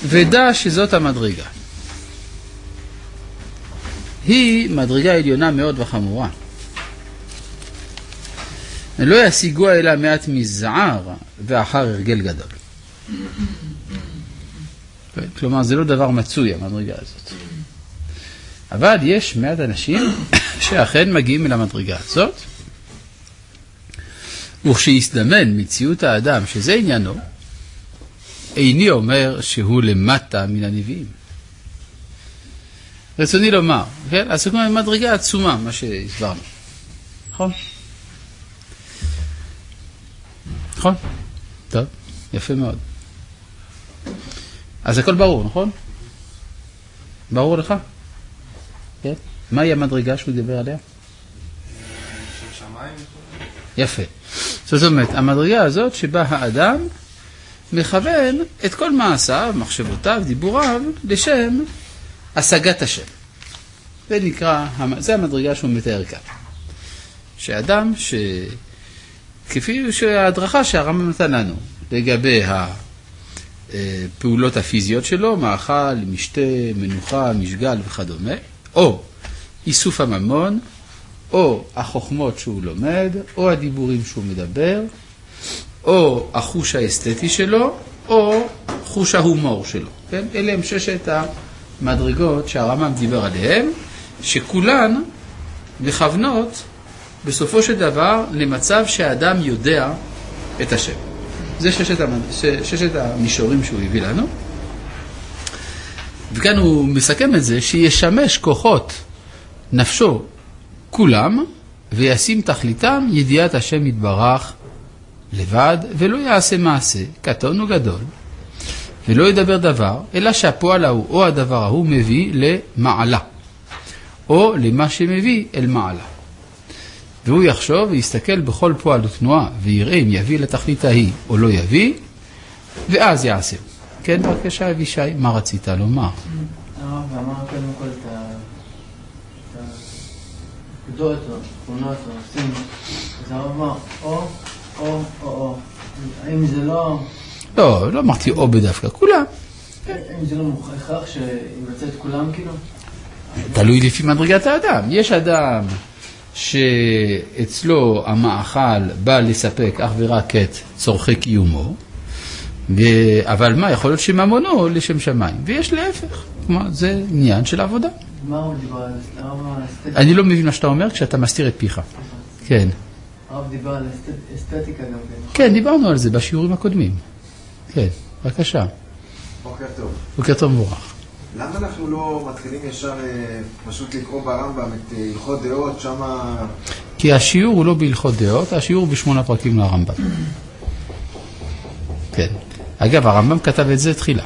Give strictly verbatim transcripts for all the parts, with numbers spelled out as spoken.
ודע שזאת המדרגה. היא מדרגה עליונה מאוד וחמורה. לא ישיגו אלא מעט מזער ואחר הרגל גדול. כלומר, זה לא דבר מצוי, המדרגה הזאת. אבל יש מעט אנשים שאכן מגיעים אל המדרגה הזאת, וכשיסתמן מציאות האדם שזה עניינו, איני אומר שהוא למטה מן הנביאים. רצוני לומר, כן? אז זה כמו מדרגה עצומה, מה שהסברנו. נכון? נכון? טוב, יפה מאוד. אז הכל ברור, נכון? ברור לך? כן? מהי המדרגה שהוא דיבר עליה? של שמיים. יפה. זאת אומרת, המדרגה הזאת שבה האדם מכוון את כל מעשיו, מחשבותיו, דיבוריו, לשם השגת השם. זה נקרא, זה המדרגה שהוא מתאר כאן. שאדם ש... כפי שההדרכה שהרמב"ם נתן לנו לגבי הפעולות הפיזיות שלו, מאכל, משתה, מנוחה, משגל וכדומה, או איסוף הממון, או החוכמות שהוא לומד, או הדיבורים שהוא מדבר, או החוש האסתטי שלו, או חוש ההומור שלו. כן? אלה הם ששת המדרגות שהרמב"ם דיבר עליהם, שכולן מכוונות בסופו של דבר למצב שהאדם יודע את השם. זה ששת, ששת המישורים שהוא הביא לנו. וכאן הוא מסכם את זה, שישמש כוחות נפשו כולם, וישים תכליתם ידיעת השם יתברך לבד, ולא יעשה מעשה, קטון או גדול, ולא ידבר דבר, אלא שהפועל ההוא או הדבר ההוא מביא למעלה, או למה שמביא אל מעלה. והוא יחשוב ויסתכל בכל פועל ותנועה, ויראה אם יביא לתכלית ההיא או לא יביא, ואז יעשה. כן, בבקשה אבישי, מה רצית לומר? הרב אמר קודם כל את הנקודות או תכונות או עושים, אז הרב אמר או, או, או, או. האם זה לא... לא, לא אמרתי או בדווקא, כולם. האם זה לא מוכרח שיבצע את כולם כאילו? תלוי לפי מדרגת האדם. יש אדם שאצלו המאכל בא לספק אך ורק את צורכי קיומו, אבל מה, יכול להיות שממונו לשם שמיים, ויש להפך, זה עניין של עבודה. מה הוא דיבר על אסתטיקה? אני לא מבין מה שאתה אומר כשאתה מסתיר את פיך. כן. הרב דיבר על אסתטיקה גם כן. כן, דיברנו על זה בשיעורים הקודמים. כן, בבקשה. בוקר טוב. בוקר טוב מבורך. למה אנחנו לא מתחילים ישר פשוט לקרוא ברמב"ם את הלכות דעות שמה... כי השיעור הוא לא בהלכות דעות, השיעור הוא בשמונה פרקים לרמב"ם. כן. אגב, הרמב"ם כתב את זה תחילה.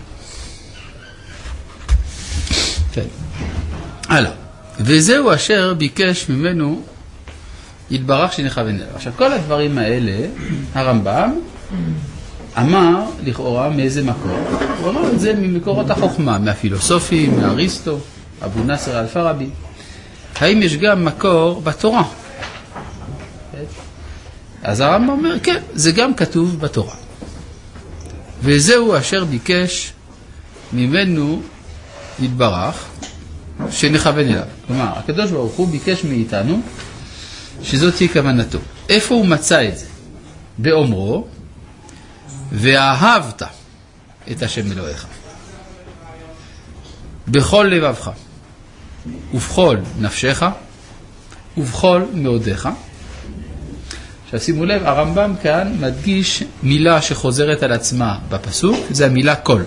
כן. הלאה. וזהו אשר ביקש ממנו יתברך שנכוון אליו. עכשיו, כל הדברים האלה, הרמב"ם אמר לכאורה מאיזה מקור? הוא אמר את זה ממקורות החוכמה, מהפילוסופים, מאריסטו, אבו נאסר אל-פאראבי. האם יש גם מקור בתורה? אז הרמב"ם אומר, כן, זה גם כתוב בתורה. וזהו אשר ביקש ממנו יתברך שנכוון אליו. כלומר, הקדוש ברוך הוא ביקש מאיתנו שזאת תהיה כוונתו. איפה הוא מצא את זה? באומרו, ואהבת את השם אלוהיך בכל לבבך ובכל נפשך ובכל מאודיך. שימו לב, הרמב"ם כאן מדגיש מילה שחוזרת על עצמה בפסוק, זה המילה כל.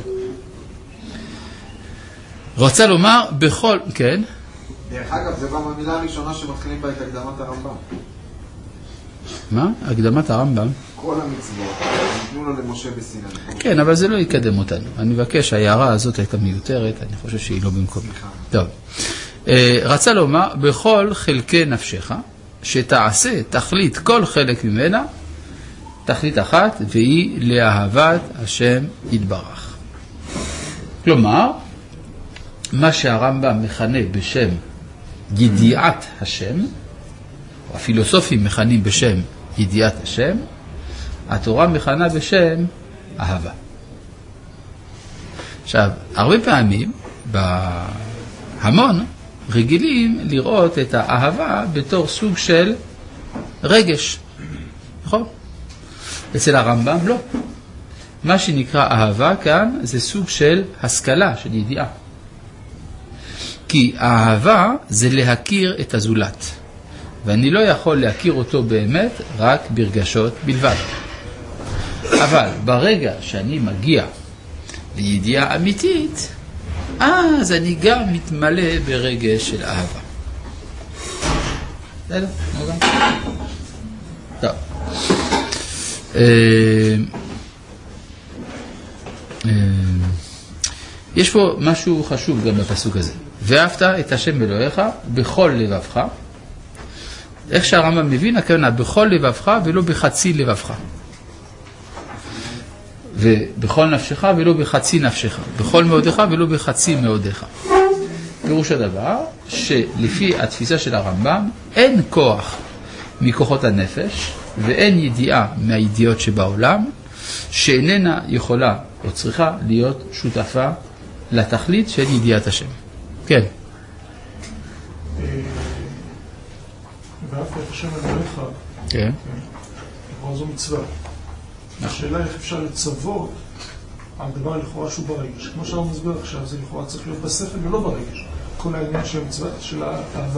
רוצה לומר בכל, כן? דרך אגב, זה גם המילה הראשונה שמתחילים בה את הקדמת הרמב"ם. מה? הקדמת הרמב"ם? כל המצוות, נתנו לו למשה בסיני. כן, אבל זה לא יקדם אותנו. אני מבקש, ההערה הזאת הייתה מיותרת, אני חושב שהיא לא במקום. טוב. רצה לומר, בכל חלקי נפשך, שתעשה תכלית כל חלק ממנה, תכלית אחת, והיא לאהבת השם יתברך. כלומר, מה שהרמב"ם מכנה בשם ידיעת השם, או הפילוסופים מכנים בשם ידיעת השם, התורה מכנה בשם אהבה. עכשיו, הרבה פעמים, בהמון, רגילים לראות את האהבה בתור סוג של רגש. נכון? אצל הרמב"ם לא. מה שנקרא אהבה כאן זה סוג של השכלה, של ידיעה. כי האהבה זה להכיר את הזולת. ואני לא יכול להכיר אותו באמת רק ברגשות בלבד. אבל ברגע שאני מגיע לידיעה אמיתית, אז אני גם מתמלא ברגש של אהבה. בסדר? מובן? טוב. יש פה משהו חשוב גם בפסוק הזה. ואהבת את השם אלוהיך בכל לבבך. איך שהרמב"ם מבין, הכוונה בכל לבבך ולא בחצי לבבך. ובכל נפשך ולא בחצי נפשך. בכל מאודך ולא בחצי מאודך. פירוש הדבר שלפי התפיסה של הרמב"ם אין כוח מכוחות הנפש ואין ידיעה מהידיעות שבעולם שאיננה יכולה או צריכה להיות שותפה לתכלית של ידיעת השם. כן. ואהבת את השם אלוהיך. כן. לכאורה זו מצווה. השאלה איך אפשר לצוות על דבר לכאורה שהוא ברגש. כמו שאני מסביר עכשיו, זה לכאורה צריך להיות בשכל ולא ברגש. כל העניין של המצווה של האהבה.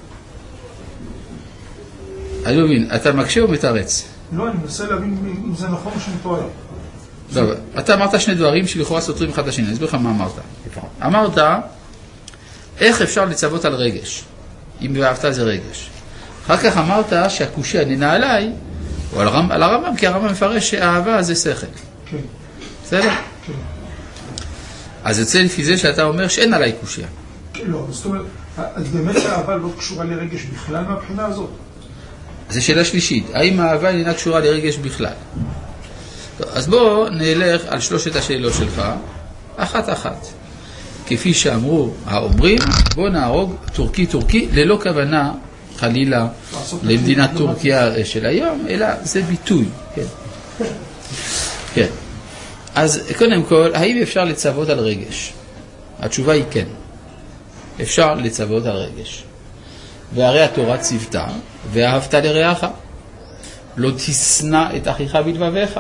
אני מבין, אתה מקשה או מתארץ? לא, אני מנסה להבין אם זה נכון או שאני פה עליו. טוב, אתה אמרת שני דברים שלכאורה סותרים אחד לשני, אני אסביר לך מה אמרת. אמרת, איך אפשר לצוות על רגש, אם ואהבת זה רגש. אחר כך אמרת שהקושיה איננה עליי, או על, הרמב, על הרמב"ם, כי הרמב"ם מפרש שהאהבה זה שכל. כן. בסדר? כן. אז יוצא לפי זה שאתה אומר שאין עליי קושיה. לא, זאת אומרת, אז באמת האהבה לא קשורה לרגש בכלל מהבחינה הזאת? זו שאלה שלישית, האם האהבה אינה קשורה לרגש בכלל? טוב, אז בואו נלך על שלושת השאלות שלך, אחת אחת. כפי שאמרו האומרים, בואו נהרוג טורקי טורקי, ללא כוונה חלילה למדינת טורקיה של היום, אלא זה ביטוי. כן. כן. אז קודם כל, האם אפשר לצוות על רגש? התשובה היא כן. אפשר לצוות על רגש. והרי התורה ציוותה, ואהבת לרעך. לא תשנא את אחיך בלבביך.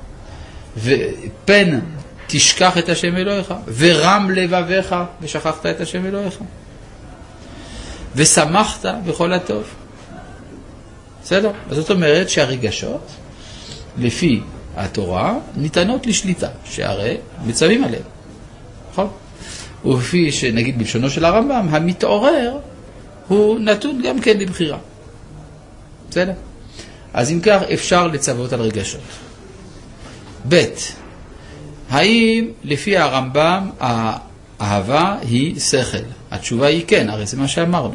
ופן תשכח את השם אלוהיך. ורם לבביך ושכחת את השם אלוהיך. ושמחת בכל הטוב. בסדר? אז זאת אומרת שהרגשות, לפי התורה, ניתנות לשליטה, שהרי מצווים עליהם. נכון? ולפי שנגיד בלשונו של הרמב"ם, המתעורר הוא נתון גם כן לבחירה. בסדר? אז אם כך אפשר לצוות על רגשות. ב' האם לפי הרמב"ם האהבה היא שכל? התשובה היא כן, הרי זה מה שאמרנו.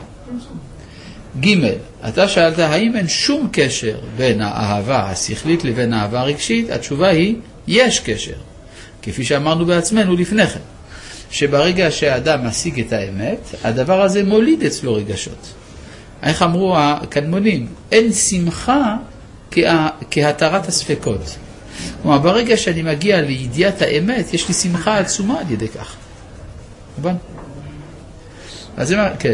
ג' אתה שאלת האם אין שום קשר בין האהבה השכלית לבין האהבה הרגשית? התשובה היא יש קשר. כפי שאמרנו בעצמנו לפני כן. שברגע שהאדם משיג את האמת, הדבר הזה מוליד אצלו רגשות. איך אמרו הקדמונים? אין שמחה כה, כהתרת הספקות. כלומר, ברגע שאני מגיע לידיעת האמת, יש לי שמחה עצומה על ידי כך. נכון? אז זה מה, כן.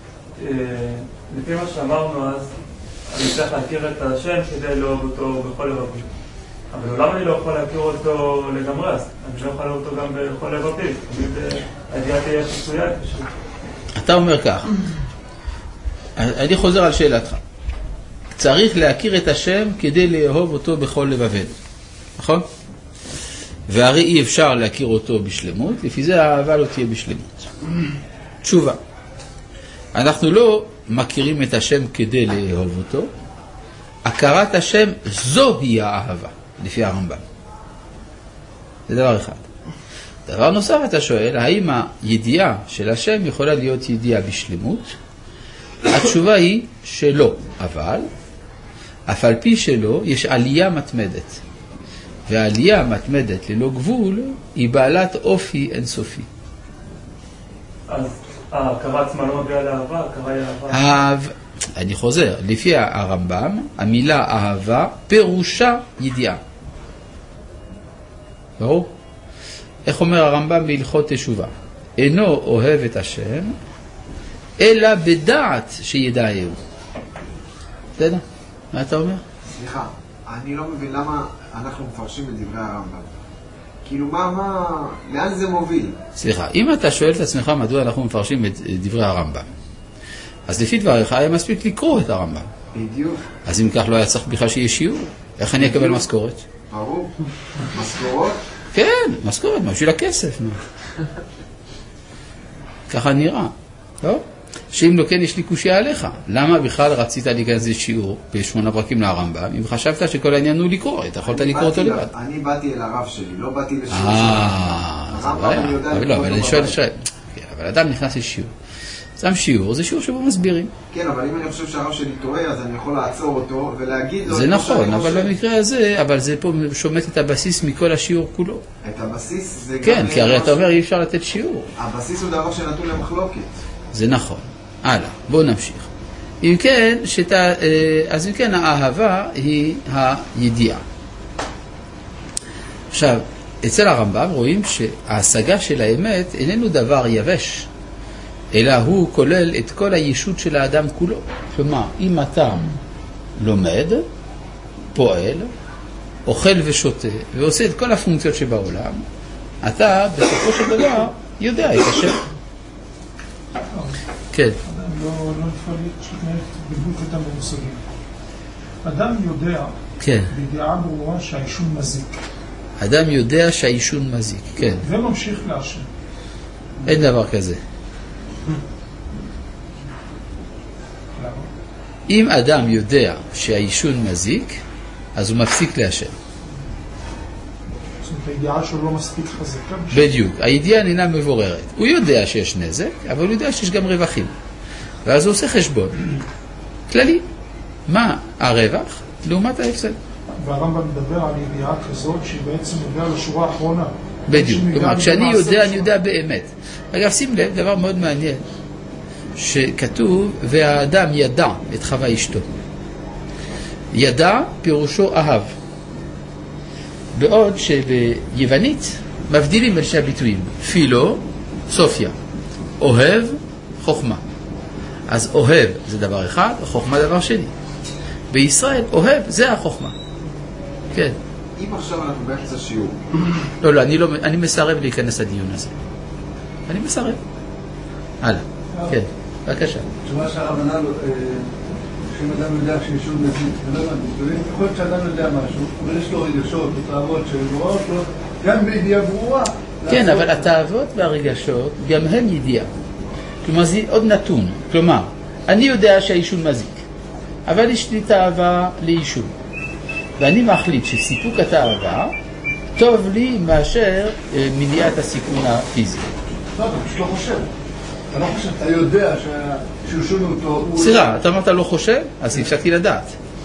לפי מה שאמרנו אז, אני צריך להכיר את השם כדי לאהוב אותו בכל לבבי. אבל אולי אני לא יכול להכיר אותו לגמרי, אז אני לא יכול לאהוב אותו גם בכל לבבי. הידיעה תהיה חסויה פשוט. אתה אומר כך, אני חוזר על שאלתך. צריך להכיר את השם כדי לאהוב אותו בכל לבבנו. נכון? והרי אי אפשר להכיר אותו בשלמות, לפי זה האהבה לא תהיה בשלמות. תשובה. אנחנו לא מכירים את השם כדי לאהוב אותו. הכרת השם זוהי האהבה, לפי הרמב"ם. זה דבר אחד. דבר נוסף אתה שואל, האם הידיעה של השם יכולה להיות ידיעה בשלמות? התשובה היא שלא, אבל אף על פי שלא יש עלייה מתמדת. והעלייה המתמדת ללא גבול היא בעלת אופי אינסופי. אז ההכרה עצמה לא מביאה לאהבה, ההכרה היא אהבה. אהב, אני חוזר, לפי הרמב"ם, המילה אהבה פירושה ידיעה. ברור? איך אומר הרמב"ם בהלכות תשובה? אינו אוהב את השם, אלא בדעת שידעהו. בסדר? מה אתה אומר? סליחה, אני לא מבין למה אנחנו מפרשים את דברי הרמב"ם. כאילו, מה, מה, לאן זה מוביל? סליחה, אם אתה שואל את עצמך מדוע אנחנו מפרשים את דברי הרמב"ם, אז לפי דבריך היה מספיק לקרוא את הרמב"ם. בדיוק. אז אם כך לא היה צריך בכלל שיהיה שיעור. איך אני אקבל משכורת? ברור. משכורות? כן, משכורת, מה בשביל הכסף. ככה נראה. לא? שאם לא כן יש לי קושיה עליך. למה בכלל רצית להיכנס לשיעור בשמונה פרקים לרמב"ם, אם חשבת שכל העניין הוא לקרוא, אתה יכולת לקרוא אותו לבד. אני באתי אל הרב שלי, לא באתי לשיעור שלי. אה, זה בעיה. אבל לא, אבל אני שואל, אבל אדם נכנס לשיעור. שם שיעור, זה שיעור שבו מסבירים. כן, אבל אם אני חושב שהרב שלי טועה, אז אני יכול לעצור אותו ולהגיד לו... זה נכון, אבל במקרה הזה, אבל זה פה שומט את הבסיס מכל השיעור כולו. את הבסיס זה גם... כן, כי הרי אתה אומר אי אפשר לתת שיעור. הבסיס הוא דבר שנתון למחלוקת. זה נכון. הלאה, בואו נמשיך. אם כן, שתה, אז אם כן, האהבה היא הידיעה. עכשיו, אצל הרמב"ם רואים שההשגה של האמת איננו דבר יבש, אלא הוא כולל את כל הישות של האדם כולו. כלומר, אם אתה לומד, פועל, אוכל ושותה, ועושה את כל הפונקציות שבעולם, אתה בסופו של דבר יודע את השם. כן. אדם לא נפעל להתנהג בלבול קטן במושגים. אדם יודע, כן. בידיעה ברורה שהעישון מזיק. אדם יודע שהעישון מזיק, כן. וממשיך לעשן. אין דבר כזה. למה? אם אדם יודע שהעישון מזיק, אז הוא מפסיק לעשן. זאת אומרת, הידיעה שלו לא מספיק חזקה. בדיוק. הידיעה אינה מבוררת. הוא יודע שיש נזק, אבל הוא יודע שיש גם רווחים. ואז הוא עושה חשבון. כללי. מה הרווח? לעומת ההפסד. והרמב"ם מדבר על ידיעה כזאת שהיא בעצם יודע לשורה האחרונה. בדיוק. כלומר, כשאני יודע, אני יודע באמת. אגב, שים לב, דבר מאוד מעניין, שכתוב, והאדם ידע את חווה אשתו. ידע פירושו אהב. בעוד שביוונית מבדילים בין שני הביטויים. פילו, סופיה. אוהב, חוכמה. אז אוהב זה דבר אחד, חוכמה דבר שני. בישראל אוהב זה החוכמה. כן. אם עכשיו אנחנו באמצע שיעור. לא, לא, אני, לא, אני מסרב להיכנס לדיון הזה. אני מסרב. הלאה. כן, בבקשה. תשובה שהרב ענה לו, שאם אדם יודע שעישון מזיק, ולא הבנתי, יכול להיות שאדם יודע משהו, אבל יש לו רגשות או תאוות שמורות לו, גם בידיעה ברורה. כן, אבל התאוות והרגשות, גם הם ידיעה. כלומר, זה עוד נתון. כלומר, אני יודע שהעישון מזיק, אבל יש לי תאווה לעישון. ואני מחליט שסיפוק התאווה טוב לי מאשר מניעת הסיכון הפיזי. לא, אתה פשוט לא חושב. אתה לא חושב, אתה יודע שעישון הוא טוב. סליחה, אתה אמרת לא חושב? אז הפסקתי לדעת.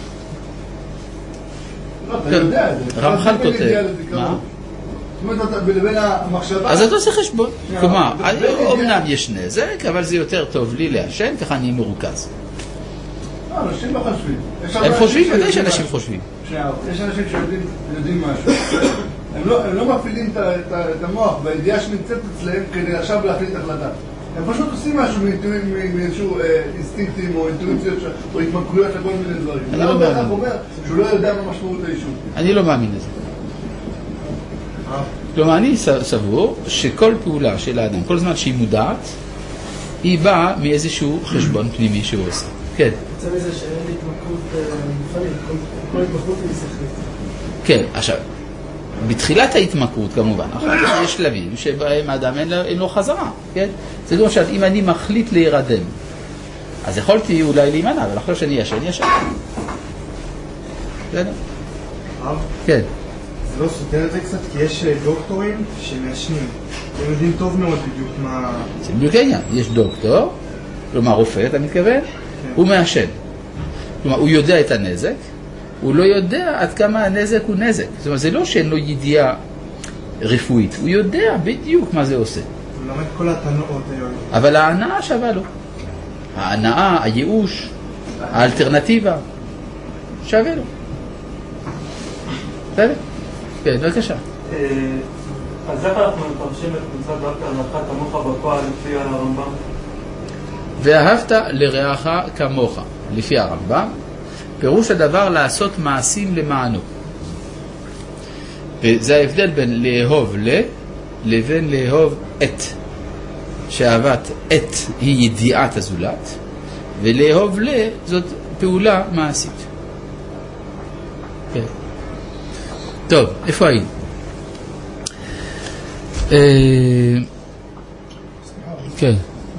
לא, אתה יודע את זה. רמח"ל כותב. מה? זאת אומרת, אתה בין המחשבה... אז אתה עושה חשבון. כלומר, אומנם יש נזק, אבל זה יותר טוב לי לעשן, ככה אני מרוכז. לא, אנשים לא חושבים. הם חושבים, ודאי שאנשים חושבים. יש אנשים שיודעים משהו. הם לא מפעילים את המוח בידיעה שנמצאת אצלהם כדי עכשיו להחליט החלטה. הם פשוט עושים משהו מאיזשהו אינסטינקטים או אינטואיציות או התמכרויות לכל מיני דברים. אני לא מאמין. הוא אומר שהוא לא יודע מה משמעות העישון. אני לא מאמין לזה. כלומר, אני סבור שכל פעולה של האדם, כל זמן שהיא מודעת, היא באה מאיזשהו חשבון פנימי שהוא עושה. כן. יוצא מזה שאין לי התמכרות מפעלית, כל התמכרות היא שכלית. כן, עכשיו, בתחילת ההתמכרות כמובן, אחר כך יש שלבים שבהם האדם אין לו, אין לו חזרה, כן? זה כמו שאם אני מחליט להירדם, אז יכולתי אולי להימנע, אבל אחרי שאני ישן, ישן. בסדר? כן. זה לא סותר את זה קצת, כי יש דוקטורים שמעשנים. הם יודעים טוב מאוד בדיוק מה... זה בדיוק העניין. יש דוקטור, כלומר רופא, אתה מתכוון? הוא מעשן. כלומר, הוא יודע את הנזק, הוא לא יודע עד כמה הנזק הוא נזק. זאת אומרת, זה לא שאין לו ידיעה רפואית, הוא יודע בדיוק מה זה עושה. הוא לומד כל התנועות היום. אבל ההנאה שווה לו. ההנאה, הייאוש, האלטרנטיבה, שווה לו. בסדר? כן, בבקשה. אז איך אנחנו מפרשים את מצוות ואהבת לרעך כמוך בפועל לפי הרמב"ם? ואהבת לרעך כמוך, לפי הרמב"ם, פירוש הדבר לעשות מעשים למענו. וזה ההבדל בין לאהוב ל לבין לאהוב את. שאהבת את היא ידיעת הזולת, ולאהוב ל זאת פעולה מעשית. כן. טוב, איפה היינו? כן.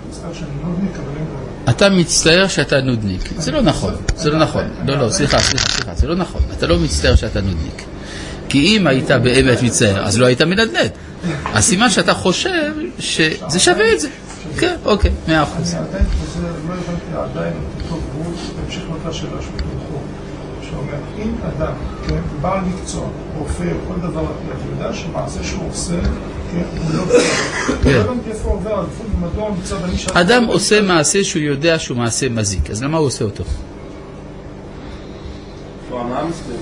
אתה מצטער שאתה נודניק. זה לא נכון, זה לא נכון. לא, לא, סליחה, סליחה, סליחה, זה לא נכון. אתה לא מצטער שאתה נודניק. כי אם היית באמת מצטער, אז לא היית מנדנד. הסימן שאתה חושב שזה שווה את זה. כן, אוקיי, מאה אחוז. אני עדיין חוזר, לא הבנתי עדיין את אותו גבול, בהמשך לאותה שאלה של חינוכו, שאומר, אם אדם, כן, בעל מקצוע, רופא, כל דבר, אתה יודע שמעשה שהוא עושה, כן, הוא לא בסדר. לא הבנתי איפה עובר, הגבול ומדוע מצד אני שאתה... אדם עושה מעשה שהוא יודע שהוא מעשה מזיק, אז למה הוא עושה אותו? הוא אמר מסביב.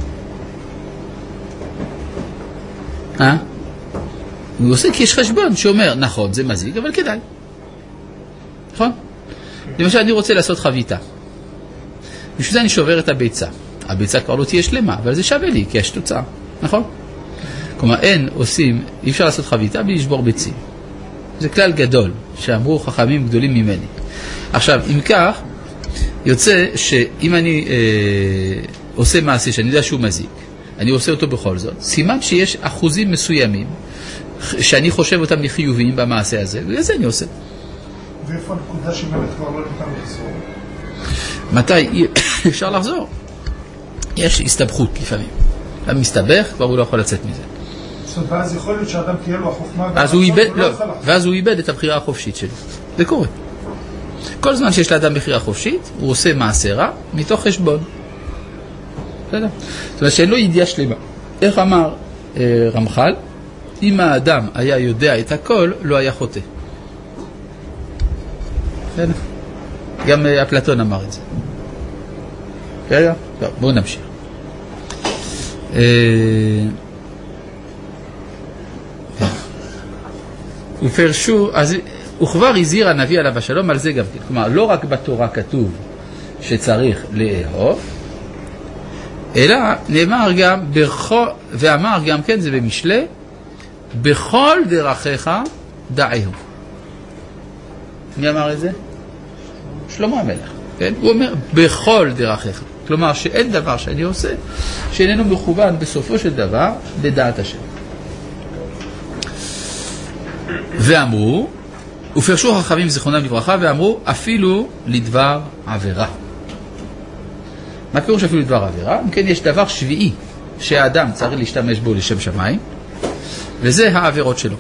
אה? הוא עושה כי יש חשבון שאומר, נכון, זה מזיק, אבל כדאי. נכון? למשל, אני רוצה לעשות חביתה. בשביל זה אני שובר את הביצה. הביצה כבר לא תהיה שלמה, אבל זה שווה לי, כי יש תוצאה. נכון? כלומר, אין עושים, אי אפשר לעשות חביתה בלי לשבור ביצים. זה כלל גדול, שאמרו חכמים גדולים ממני. עכשיו, אם כך, יוצא שאם אני אה, עושה מעשה שאני יודע שהוא מזיק, אני עושה אותו בכל זאת, סימן שיש אחוזים מסוימים שאני חושב אותם לחיוביים במעשה הזה, וזה אני עושה. ואיפה הנקודה שבאמת כבר לא ניתן לחזור? מתי אפשר לחזור? יש הסתבכות לפעמים. אדם מסתבך, כבר הוא לא יכול לצאת מזה. זאת אומרת, ואז יכול להיות שאדם תהיה לו החוכמה... אז הוא איבד, לא, ואז הוא איבד את הבחירה החופשית שלו. זה קורה. כל זמן שיש לאדם בחירה חופשית, הוא עושה מעשה רע מתוך חשבון. בסדר? זאת אומרת שאין לו ידיעה שלמה. איך אמר אה, רמח"ל? אם האדם היה יודע את הכל, לא היה חוטא. בסדר? גם אה, אפלטון אמר את זה. בסדר? טוב, בואו נמשיך. אה... ופרשו, אז הוא כבר הזהיר הנביא עליו השלום על זה גם כן. כלומר, לא רק בתורה כתוב שצריך לאהוב, אלא נאמר גם, בכל, ואמר גם כן, זה במשלי, בכל דרכיך דעהו. מי אמר את זה? שלמה המלך. כן? הוא אומר, בכל דרכיך. כלומר, שאין דבר שאני עושה, שאיננו מכוון בסופו של דבר לדעת השם. ואמרו, ופרשו חכמים זיכרונם לברכה, ואמרו, אפילו לדבר עבירה. מה פירוש אפילו לדבר עבירה? אם כן, יש דבר שביעי שהאדם צריך להשתמש בו לשם שמיים, וזה העבירות שלו.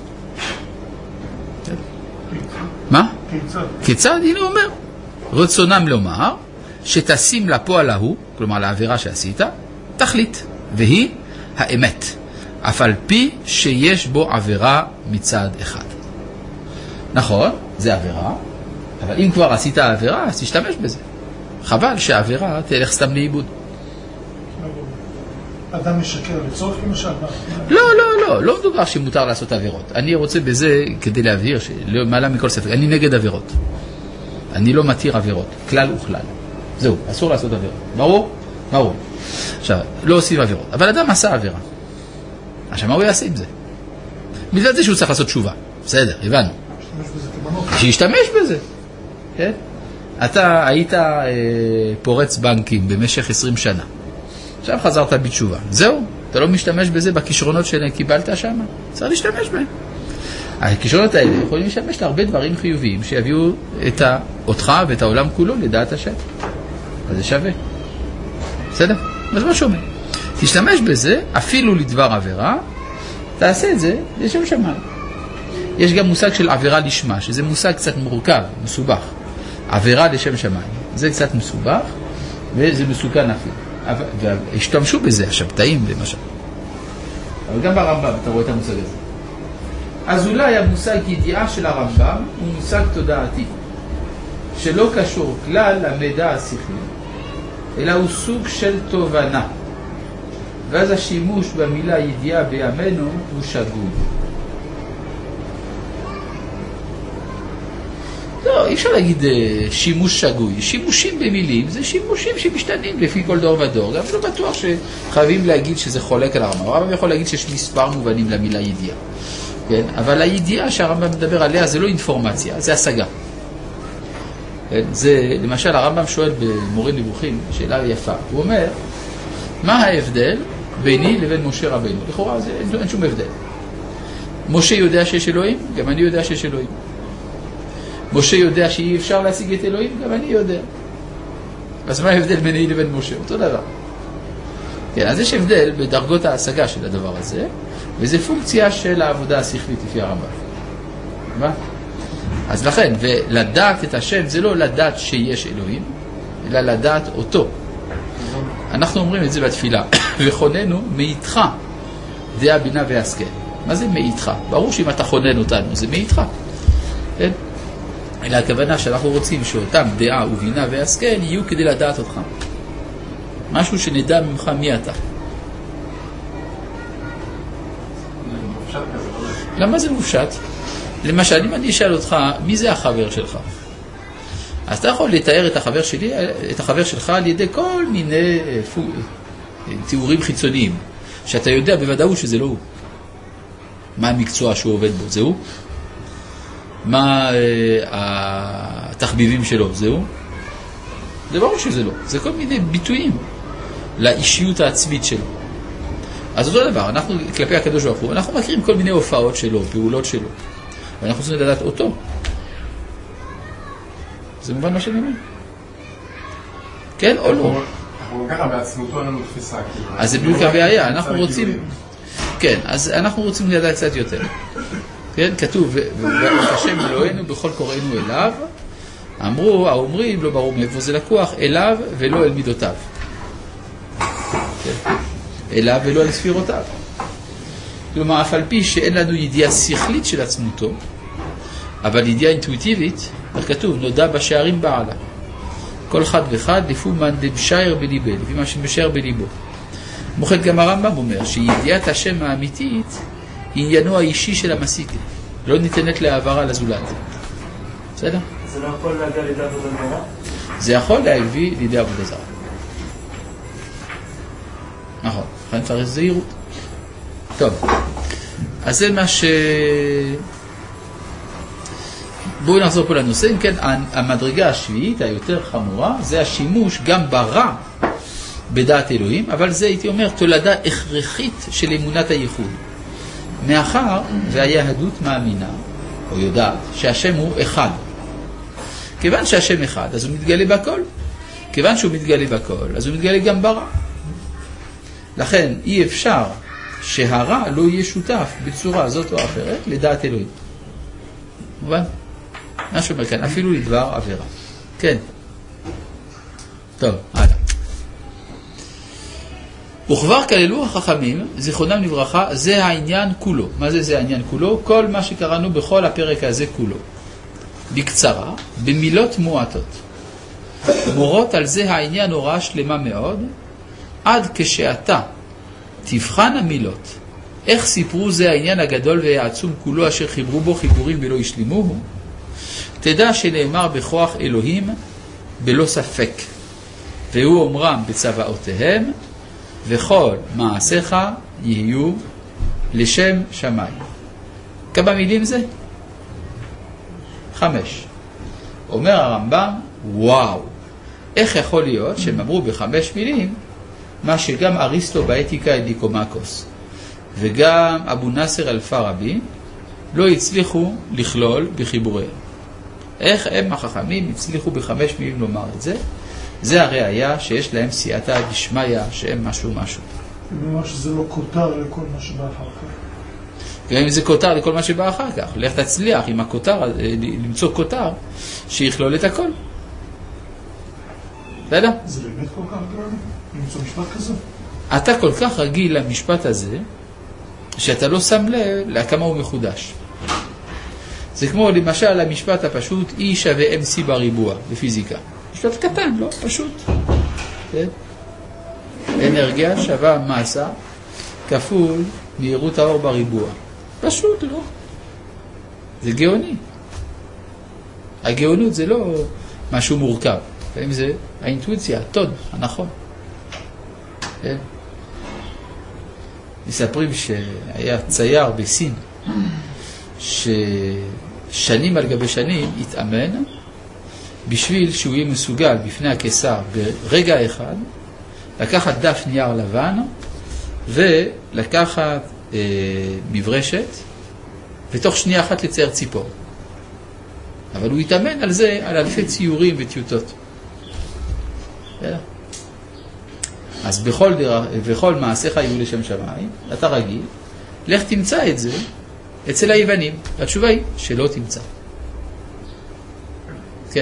מה? כיצד? כיצד? הנה הוא אומר. רצונם לומר, שתשים לפועל ההוא, כלומר לעבירה שעשית, תכלית, והיא האמת. אף על פי שיש בו עבירה מצד אחד. נכון, זה עבירה, אבל אם כבר עשית עבירה, אז תשתמש בזה. חבל שהעבירה תלך סתם לאיבוד. אדם משקר לצורך למשל? לא, לא, לא, לא מדובר שמותר לעשות עבירות. אני רוצה בזה כדי להבהיר, מעלה מכל ספק, אני נגד עבירות. אני לא מתיר עבירות, כלל וכלל. זהו, אסור לעשות עבירות. ברור? ברור. עכשיו, לא עושים עבירות, אבל אדם עשה עבירה. עכשיו, מה הוא יעשה עם זה? בגלל זה שהוא צריך לעשות תשובה. בסדר, הבנו. שישתמש בזה. כן? אתה היית אה, פורץ בנקים במשך עשרים שנה. עכשיו חזרת בתשובה. זהו, אתה לא משתמש בזה בכישרונות שקיבלת שם. צריך להשתמש בהם. הכישרונות האלה יכולים להשתמש להרבה דברים חיוביים שיביאו את אותך ואת העולם כולו לדעת השם. אז זה שווה. בסדר? אז מה שאומר? תשתמש בזה, אפילו לדבר עבירה, תעשה את זה לשם שמיים. יש גם מושג של עבירה לשמה, שזה מושג קצת מורכב, מסובך. עבירה לשם שמיים. זה קצת מסובך, וזה מסוכן אפילו. והשתמשו בזה, השבתאים למשל. אבל גם ברמב"ם אתה רואה את המושג הזה. אז אולי המושג ידיעה של הרמב"ם הוא מושג תודעתי, שלא קשור כלל למידע השכלי, אלא הוא סוג של תובנה. ואז השימוש במילה ידיעה בימינו הוא שגוי. לא, אי אפשר להגיד שימוש שגוי. שימושים במילים זה שימושים שמשתנים לפי כל דור ודור. גם לא בטוח שחייבים להגיד שזה חולק על הרמב"ם. הרמב"ם יכול להגיד שיש מספר מובנים למילה ידיעה. כן? אבל הידיעה שהרמב"ם מדבר עליה זה לא אינפורמציה, זה השגה. כן? זה, למשל, הרמב"ם שואל במורה נבוכים, שאלה יפה. הוא אומר, מה ההבדל ביני לבין משה רבנו? לכאורה זה, אין, אין שום הבדל. משה יודע שיש אלוהים, גם אני יודע שיש אלוהים. משה יודע שאי אפשר להשיג את אלוהים, גם אני יודע. אז מה ההבדל ביני לבין משה? אותו דבר. כן, אז יש הבדל בדרגות ההשגה של הדבר הזה, וזה פונקציה של העבודה השכלית לפי הרמב"ם. מה? אז לכן, ולדעת את השם זה לא לדעת שיש אלוהים, אלא לדעת אותו. אנחנו אומרים את זה בתפילה, וכוננו מאיתך דעה בינה והשכל. מה זה מאיתך? ברור שאם אתה חונן אותנו, זה מאיתך. כן? אלא הכוונה שאנחנו רוצים שאותם דעה ובינה והשכל יהיו כדי לדעת אותך. משהו שנדע ממך מי אתה. למה זה מופשט? למשל, אם אני אשאל אותך, מי זה החבר שלך? אז אתה יכול לתאר את החבר שלי, את החבר שלך על ידי כל מיני תיאורים חיצוניים, שאתה יודע בוודאות שזה לא הוא. מה המקצוע שהוא עובד בו? זה הוא? מה התחביבים שלו? זה הוא? זה ברור שזה לא. זה כל מיני ביטויים לאישיות העצמית שלו. אז אותו דבר, אנחנו כלפי הקדוש ברוך הוא, אנחנו מכירים כל מיני הופעות שלו, פעולות שלו. ואנחנו צריכים לדעת אותו. זה מובן מה שאני אומר? כן או לא? אנחנו ככה בעצמותו לנו תפיסה. אז זה בדיוק הבעיה, אנחנו רוצים... כן, אז אנחנו רוצים לדעת קצת יותר. כן, כתוב, השם אלוהינו בכל קוראינו אליו, אמרו, האומרים, לא ברור מאיפה זה לקוח, אליו ולא אל מידותיו. כן. אליו ולא אל ספירותיו. כלומר, אף על פי שאין לנו ידיעה שכלית של עצמותו, אבל ידיעה אינטואיטיבית, איך כתוב, נודע בשערים בעלה. כל אחד ואחד לפי מה דבשייר בליבו, לפי מה שמשער בליבו. מוחד גם הרמב"ם אומר שידיעת השם האמיתית היא עניינו האישי של המסיק. לא ניתנת להעברה לזולת. בסדר? זה לא יכול להגיע לידי עבודה זרה? זה יכול להביא לידי עבודה זרה. נכון, לכן צריך זהירות. טוב, אז זה מה ש... בואו נחזור פה לנושא. אם כן, המדרגה השביעית היותר חמורה זה השימוש גם ברע בדעת אלוהים, אבל זה הייתי אומר תולדה הכרחית של אמונת הייחוד. מאחר והיהדות מאמינה או יודעת שהשם הוא אחד. כיוון שהשם אחד, אז הוא מתגלה בכל. כיוון שהוא מתגלה בכל, אז הוא מתגלה גם ברע. לכן אי אפשר שהרע לא יהיה שותף בצורה זאת או אחרת לדעת אלוהים. מובן? מה שאומר כאן, אפילו לדבר עבירה. כן. טוב, הלאה. וכבר כללו החכמים, זיכרונם לברכה, זה העניין כולו. מה זה זה העניין כולו? כל מה שקראנו בכל הפרק הזה כולו. בקצרה, במילות מועטות. מורות על זה העניין הוראה שלמה מאוד, עד כשאתה תבחן המילות, איך סיפרו זה העניין הגדול והעצום כולו אשר חיברו בו חיבורים ולא ישלימוהו, תדע שנאמר בכוח אלוהים בלא ספק, והוא אומרם בצבאותיהם, וכל מעשיך יהיו לשם שמיים. כמה מילים זה? חמש. אומר הרמב"ם, וואו, איך יכול להיות שהם אמרו בחמש מילים מה שגם אריסטו באתיקה אדיקומקוס וגם אבו נאסר אל-פאראבי לא הצליחו לכלול בחיבוריהם. איך הם החכמים הצליחו בחמש מילים לומר את זה? זה הראיה שיש להם סייעתא דשמיא שהם משהו משהו. כלומר שזה לא כותר לכל מה שבא אחר כך. גם אם זה כותר לכל מה שבא אחר כך, לך תצליח עם הכותר, למצוא כותר שיכלול את הכל. אתה יודע? זה באמת כל כך גרם? למצוא משפט כזה? אתה כל כך רגיל למשפט הזה, שאתה לא שם לב לכמה הוא מחודש. זה כמו למשל המשפט הפשוט, E שווה אם סי בריבוע, בפיזיקה. משפט קטן, לא? פשוט. כן? אנרגיה שווה מסה, כפול מהירות האור בריבוע. פשוט, לא? זה גאוני. הגאונות זה לא משהו מורכב. לפעמים זה האינטואיציה, הטון, הנכון. כן? מספרים שהיה צייר בסין, ששנים על גבי שנים התאמן, בשביל שהוא יהיה מסוגל בפני הקיסר ברגע אחד, לקחת דף נייר לבן, ולקחת אה, מברשת, ותוך שנייה אחת לצייר ציפור. אבל הוא התאמן על זה, על אלפי ציורים וטיוטות. אז בכל, דרך, בכל מעשיך יהיו לשם שמיים, אתה רגיל, לך תמצא את זה אצל היוונים. התשובה היא שלא תמצא. כן.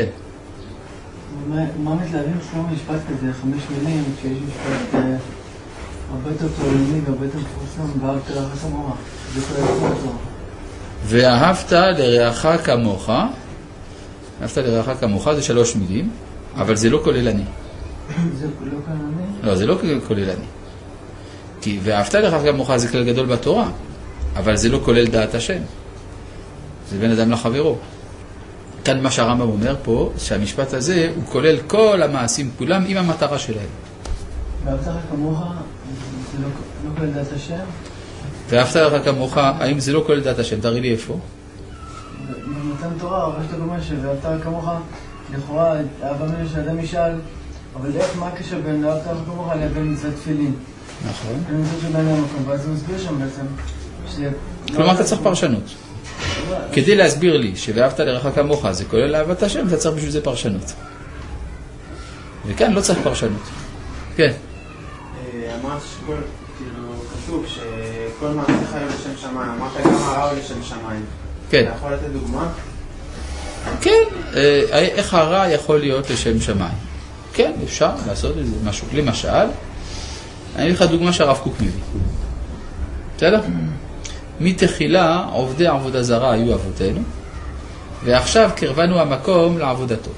מה מתלהבים שלום משפט כזה, חמש מילים, כשיש משפט אה, הרבה יותר כללי והרבה יותר מפורסם, ואהבת לרעך כמוך. זה כולל אותו. ואהבת לרעך כמוך, אהבת לרעך כמוך זה שלוש מילים, אבל זה לא כולל אני. זה לא כולל אני? לא, זה לא כולל אני. כי ואהבת לרעך כמוך זה כלל גדול בתורה, אבל זה לא כולל דעת השם. זה בין אדם לחברו. כאן מה שהרמב"ם אומר פה, שהמשפט הזה הוא כולל כל המעשים כולם עם המטרה שלהם. ואהבת לרעך כמוך זה לא, לא כולל דעת השם? ואהבת לרעך כמוך, האם זה לא כולל דעת השם? תראי לי איפה. במתן תורה, אבל שאתה אומר שאהבת לרעך כמוך, לכאורה, אבא מנו שאדם ישאל, אבל איך, מה הקשר בין אהבת לרעך כמוך לבין מצוות תפילין? נכון. אני מצוות שבין המקום, ואז הוא מסביר שם בעצם, כלומר, אתה צריך פרשנות. כדי להסביר לי שאהבת לרעך כמוך זה כולל אהבת השם, אתה צריך בשביל זה פרשנות. וכאן לא צריך פרשנות. כן. אמרת שכל, כאילו, כתוב שכל מעשיך היו לשם שמיים. אמרת גם הרע הוא לשם שמיים. כן. אתה יכול לתת דוגמה? כן. איך הרע יכול להיות לשם שמיים? כן, אפשר לעשות איזה משהו. למשל, אני אביא לך דוגמה שהרב קוק מביא. בסדר? מתחילה עובדי עבודה זרה היו אבותינו, ועכשיו קרבנו המקום לעבודתו.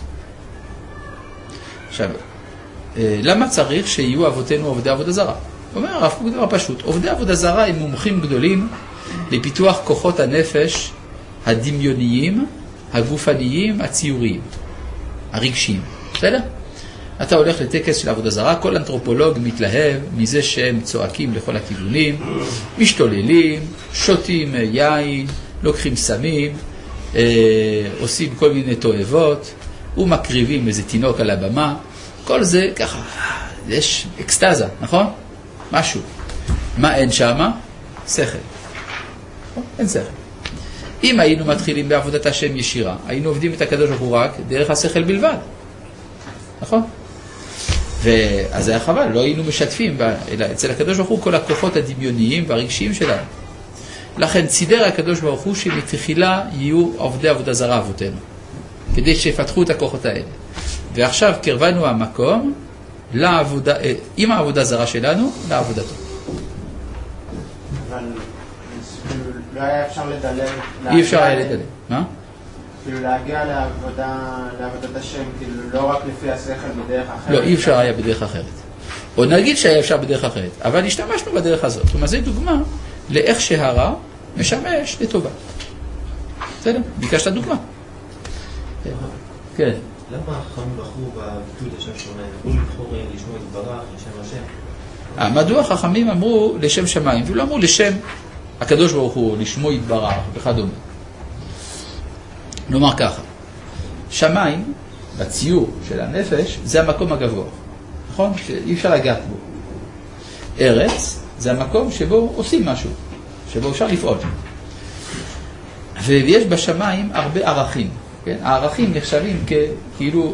עכשיו, למה צריך שיהיו אבותינו עובדי עבודה זרה? הוא אומר, הרב קוק דבר פשוט, עובדי עבודה זרה הם מומחים גדולים לפיתוח כוחות הנפש הדמיוניים, הגופניים, הציוריים, הרגשיים. בסדר? אתה הולך לטקס של עבודה זרה, כל אנתרופולוג מתלהב מזה שהם צועקים לכל הכיוונים, משתוללים, שותים יין, לוקחים סמים, אה, עושים כל מיני תועבות, ומקריבים איזה תינוק על הבמה, כל זה ככה, יש אקסטזה, נכון? משהו. מה אין שמה? שכל. אין שכל. אם היינו מתחילים בעבודת השם ישירה, היינו עובדים את הקדוש ברוך הוא רק דרך השכל בלבד. נכון? ואז היה חבל, לא היינו משתפים, אלא אצל הקדוש ברוך הוא כל הכוחות הדמיוניים והרגשיים שלנו. לכן צידר הקדוש ברוך הוא שמתחילה יהיו עובדי עבודה זרה אבותינו, כדי שיפתחו את הכוחות האלה. ועכשיו קרבנו המקום לעבודה, עם העבודה זרה שלנו, לעבודתו. אבל לא היה אפשר לדלל... אי אפשר היה לדלל. מה? כאילו להגיע לעבודה, לעבודת השם, כאילו לא רק לפי השכל בדרך אחרת. לא, אי אפשר היה בדרך אחרת. או נגיד שהיה אפשר בדרך אחרת, אבל השתמשנו בדרך הזאת. זאת אומרת, זו דוגמה לאיך שהרע משמש לטובה. בסדר? ביקשת דוגמה. כן. למה החכמים בחרו בביטוי לשם שמיים? אמרו לבחור לשמוע יתברך, לשם השם? מדוע החכמים אמרו לשם שמיים, ולא אמרו לשם הקדוש ברוך הוא, לשמו יתברך וכדומה. נאמר ככה, שמיים, בציור של הנפש, זה המקום הגבוה, נכון? שאי אפשר לגעת בו. ארץ, זה המקום שבו עושים משהו, שבו אפשר לפעול. ויש בשמיים הרבה ערכים, כן? הערכים נחשבים כאילו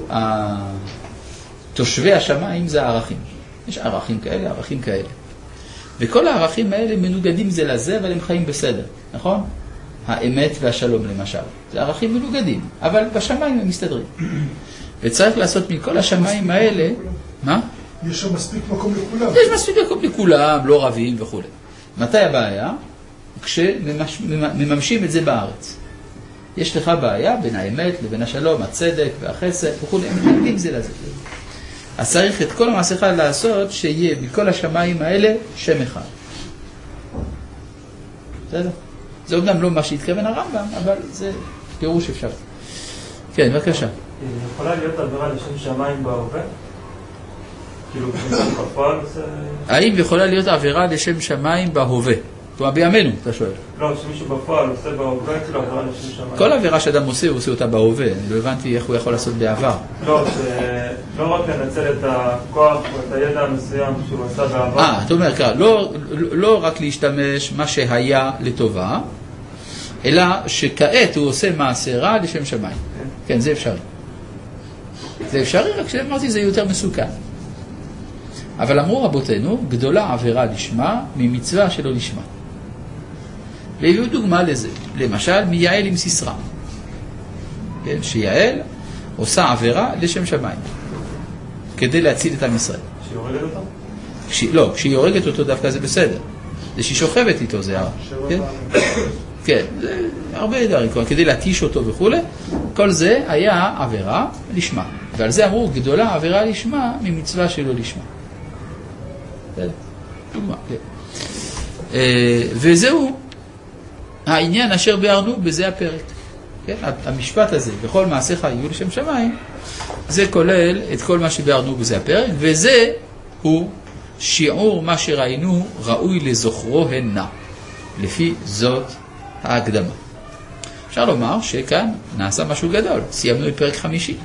תושבי השמיים זה הערכים. יש ערכים כאלה, ערכים כאלה. וכל הערכים האלה מנוגדים זה לזה, אבל הם חיים בסדר, נכון? האמת והשלום למשל. זה ערכים מנוגדים, אבל בשמיים הם מסתדרים. וצריך לעשות מכל השמיים האלה, מה? יש שם מספיק מקום לכולם. יש מספיק מקום לכולם, לא רבים וכו'. מתי הבעיה? כשמממשים את זה בארץ. יש לך בעיה בין האמת לבין השלום, הצדק והחסד וכו'. הם מתנגדים זה לזה. אז צריך את כל המעשיך לעשות שיהיה מכל השמיים האלה שם אחד. בסדר? זה אומנם לא מה שהתכוון הרמב"ם, אבל זה פירוש אפשר. כן, בבקשה. יכולה להיות עבירה לשם שמיים בהווה? כאילו, בפועל עושה... האם יכולה להיות עבירה לשם שמיים בהווה? כלומר, בימינו, אתה שואל. לא, שמישהו בפועל עושה בהווה, כאילו עבירה לשם שמיים. כל עבירה שאדם עושה, הוא עושה אותה בהווה. אני לא הבנתי איך הוא יכול לעשות בעבר. לא, שלא רק לנצל את הכוח או את הידע המסוים שהוא עשה בעבר. אה, אתה אומר ככה, לא, לא רק להשתמש מה שהיה לטובה, אלא שכעת הוא עושה מעשה רע לשם שמיים. כן, זה אפשרי. זה אפשרי, רק שאמרתי, זה יותר מסוכן. אבל אמרו רבותינו, גדולה עבירה לשמה ממצווה שלא לשמה. והביאו דוגמה לזה. למשל, מיעל עם סיסרא. כן, שיעל עושה עבירה לשם שמיים. כדי להציל את עם ישראל. שהיא הורגת אותו? כש... לא, כשהיא הורגת אותו דווקא זה בסדר. זה שהיא שוכבת איתו, זה הרע. כן? כן, זה הרבה דברים. כדי להתיש אותו וכו'. כל זה היה עבירה לשמה. ועל זה אמרו, גדולה עבירה לשמה ממצווה שלא לשמה. דוגמה, כן. וזהו העניין אשר ביארנו בזה הפרק. כן? המשפט הזה, בכל מעשיך יהיו לשם שמיים, זה כולל את כל מה שביארנו בזה הפרק, וזה הוא שיעור מה שראינו ראוי לזוכרו הנה, לפי זאת ההקדמה. אפשר לומר שכאן נעשה משהו גדול, סיימנו את פרק חמישי.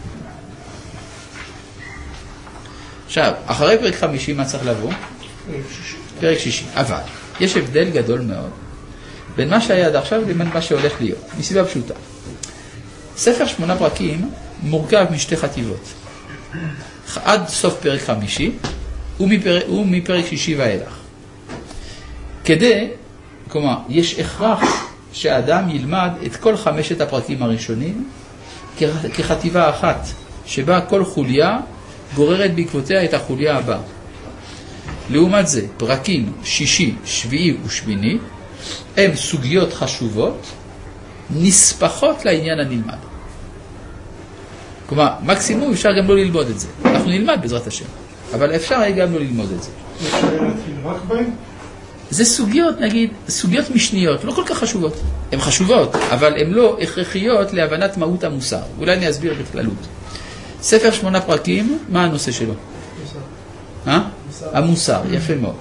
עכשיו, אחרי פרק חמישי מה צריך לבוא? פרק שישי. אבל יש הבדל גדול מאוד בין מה שהיה עד עכשיו לבין מה שהולך להיות, מסיבה פשוטה. ספר שמונה פרקים מורכב משתי חטיבות, עד סוף פרק חמישי ומפרק, ומפרק שישי ואילך. כדי, כלומר, יש הכרח שהאדם ילמד את כל חמשת הפרקים הראשונים כחטיבה אחת, שבה כל חוליה גוררת בעקבותיה את החוליה הבאה. לעומת זה, פרקים שישי, שביעי ושמיני הם סוגיות חשובות, נספחות לעניין הנלמד. כלומר, מקסימום אפשר גם לא ללמוד את זה. אנחנו נלמד בעזרת השם, אבל אפשר גם לא ללמוד את זה. אפשר להתחיל רק בהם? זה סוגיות, נגיד, סוגיות משניות, לא כל כך חשובות. הן חשובות, אבל הן לא הכרחיות להבנת מהות המוסר. אולי אני אסביר בכללות. ספר שמונה פרקים, מה הנושא שלו? מוסר. אה? המוסר, יפה מאוד.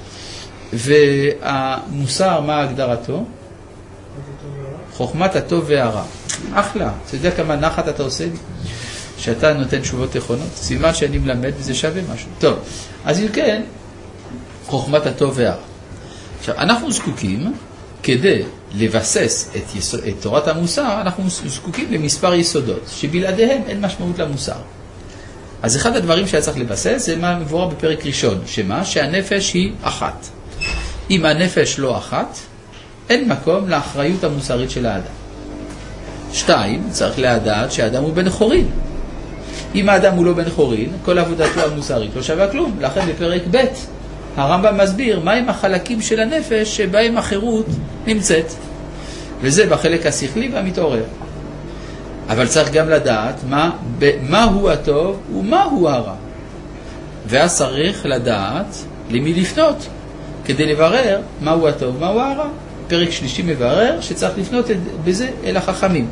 והמוסר, מה הגדרתו? חוכמת הטוב והרע. אחלה, אתה יודע כמה נחת אתה עושה לי? שאתה נותן תשובות נכונות? סימן שאני מלמד וזה שווה משהו. טוב, אז אם כן, חוכמת הטוב והרע. עכשיו, אנחנו זקוקים, כדי לבסס את, יסוד, את תורת המוסר, אנחנו זקוקים למספר יסודות, שבלעדיהם אין משמעות למוסר. אז אחד הדברים שהיה צריך לבסס זה מה מבואר בפרק ראשון, שמה? שהנפש היא אחת. אם הנפש לא אחת, אין מקום לאחריות המוסרית של האדם. שתיים, צריך לדעת שהאדם הוא בן חורין. אם האדם הוא לא בן חורין, כל עבודתו המוסרית לא שווה כלום. לכן בפרק ב' הרמב"ם מסביר מהם החלקים של הנפש שבהם החירות נמצאת. וזה בחלק השכלי והמתעורר. אבל צריך גם לדעת מה, מה הוא הטוב ומה הוא הרע. ואז צריך לדעת למי לפנות כדי לברר מה הוא הטוב ומה הוא הרע. פרק שלישי מברר שצריך לפנות בזה אל החכמים.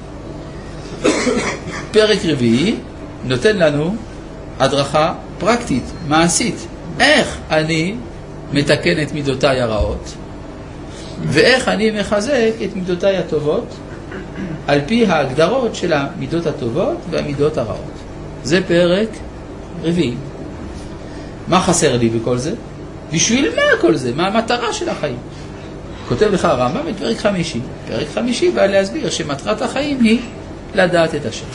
פרק רביעי נותן לנו הדרכה פרקטית, מעשית. איך אני מתקן את מידותיי הרעות ואיך אני מחזק את מידותיי הטובות על פי ההגדרות של המידות הטובות והמידות הרעות. זה פרק רביעי. מה חסר לי בכל זה? בשביל מה כל זה? מה המטרה של החיים? כותב לך הרמב"ם את פרק חמישי. פרק חמישי בא להסביר שמטרת החיים היא לדעת את השם.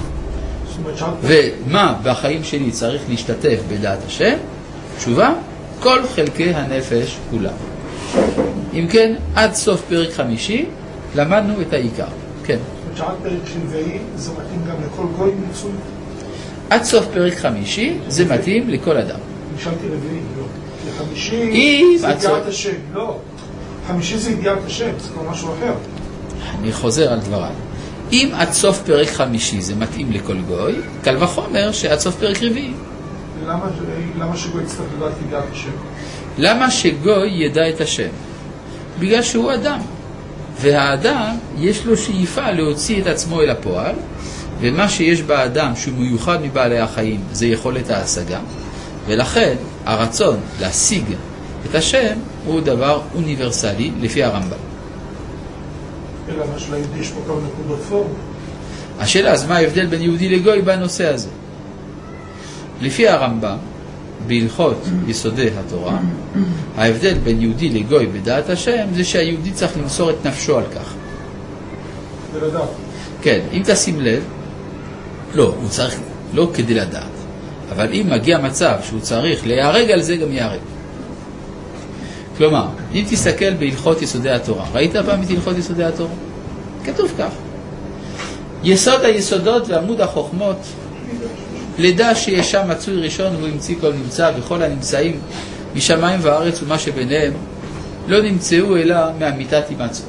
ומה בחיים שלי צריך להשתתף בדעת השם? תשובה, כל חלקי הנפש כולם. אם כן, עד סוף פרק חמישי למדנו את העיקר. כן. שעד פרק שביעי זה מתאים גם לכל גוי מצוי? עד סוף פרק חמישי זה מתאים לכל אדם. נשאלתי רביעי, לא. לחמישי זה ידיעת השם, לא. חמישי זה ידיעת השם, זה כבר משהו אחר. אני חוזר על דבריי. אם עד סוף פרק חמישי זה מתאים לכל גוי, קל וחומר שעד סוף פרק רביעי. למה, למה שגוי יצטרך לדעת ידיעת השם? למה שגוי ידע את השם? בגלל שהוא אדם. והאדם יש לו שאיפה להוציא את עצמו אל הפועל, ומה שיש באדם שהוא מיוחד מבעלי החיים זה יכולת ההשגה, ולכן הרצון להשיג את השם הוא דבר אוניברסלי לפי הרמב"ם. אלא מה של היהודי יש פה כמה נקודות פורם. השאלה, אז מה ההבדל בין יהודי לגוי בנושא הזה? לפי הרמב"ם, בהלכות יסודי התורה, ההבדל בין יהודי לגוי בדעת השם זה שהיהודי צריך למסור את נפשו על כך. ולדעת. כן, אם תשים לב, לא, הוא צריך, לא כדי לדעת, אבל אם מגיע מצב שהוא צריך להיהרג על זה, גם יהרג. כלומר, אם תסתכל בהלכות יסודי התורה, ראית פעם את הלכות יסודי התורה? כתוב כך: יסוד היסודות ועמוד החוכמות, לדע שיש שם מצוי ראשון והוא המציא כל נמצא, וכל הנמצאים משמיים וארץ ומה שביניהם לא נמצאו אלא מאמיתת הימצאו.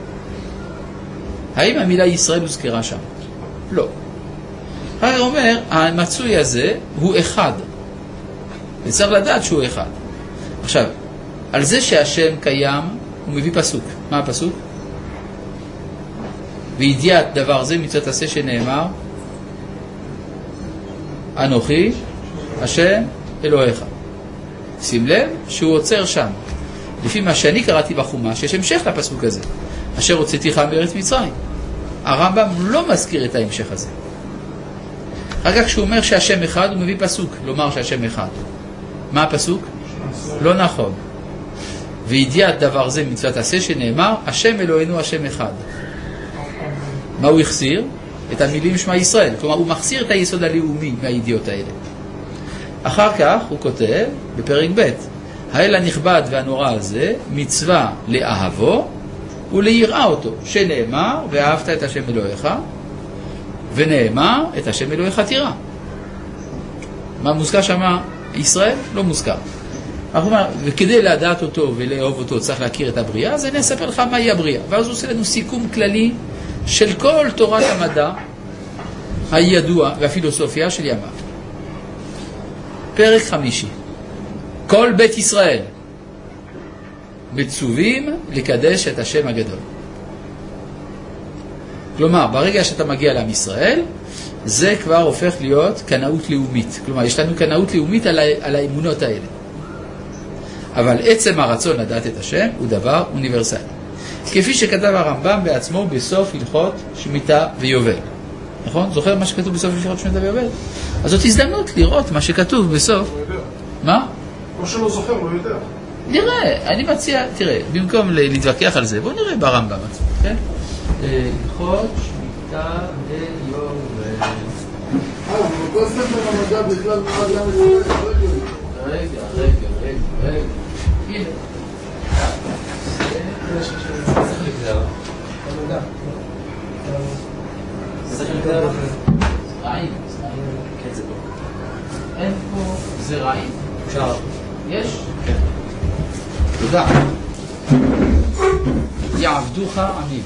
האם המילה ישראל הוזכרה שם? לא. הרי אומר, המצוי הזה הוא אחד, וצריך לדעת שהוא אחד. עכשיו, על זה שהשם קיים הוא מביא פסוק. מה הפסוק? וידיעת דבר זה מצוות עשה שנאמר, אנוכי השם אלוהיך. שים לב שהוא עוצר שם. לפי מה שאני קראתי בחומש, יש המשך לפסוק הזה, אשר הוצאתיך מארץ מצרים. הרמב"ם לא מזכיר את ההמשך הזה. רק כשהוא אומר שהשם אחד הוא מביא פסוק לומר שהשם אחד. מה הפסוק? לא נכון. וידיעת דבר זה מצוות עשה שנאמר, השם אלוהינו השם אחד. מה הוא החסיר? את המילים שמע ישראל. כלומר, הוא מחסיר את היסוד הלאומי מהידיעות האלה. אחר כך הוא כותב בפרק ב', האל הנכבד והנורא הזה מצווה לאהבו וליראה אותו, שנאמר ואהבת את השם אלוהיך, ונאמר את השם אלוהיך תירא. מה מוזכר שמה? ישראל? לא מוזכר. וכדי לדעת אותו ולאהוב אותו צריך להכיר את הבריאה, אז אני אספר לך מהי הבריאה. ואז הוא עושה לנו סיכום כללי של כל תורת המדע הידוע והפילוסופיה של ימיו. פרק חמישי. כל בית ישראל מצווים לקדש את השם הגדול. כלומר, ברגע שאתה מגיע לעם ישראל, זה כבר הופך להיות קנאות לאומית. כלומר, יש לנו קנאות לאומית על, ה- על האמונות האלה. אבל עצם הרצון לדעת את השם הוא דבר אוניברסלי. כפי שכתב הרמב"ם בעצמו בסוף הלכות שמיטה ויובל. נכון? זוכר מה שכתוב בסוף הלכות שמיטה ויובל? אז זאת הזדמנות לראות מה שכתוב בסוף. לא יודע. מה? או שלא זוכר, לא יודע. נראה, אני מציע, תראה, במקום להתווכח על זה, בואו נראה ברמב"ם עצמו, כן? הלכות שמיטה ויובל. אה, בכל ספר המדע בכלל נועד למה זה רגע, רגע, רגע, רגע. הנה. רעים. כן, זה פה. אין פה זרעים? אפשר. יש? כן. תודה. יעבדוך עמים.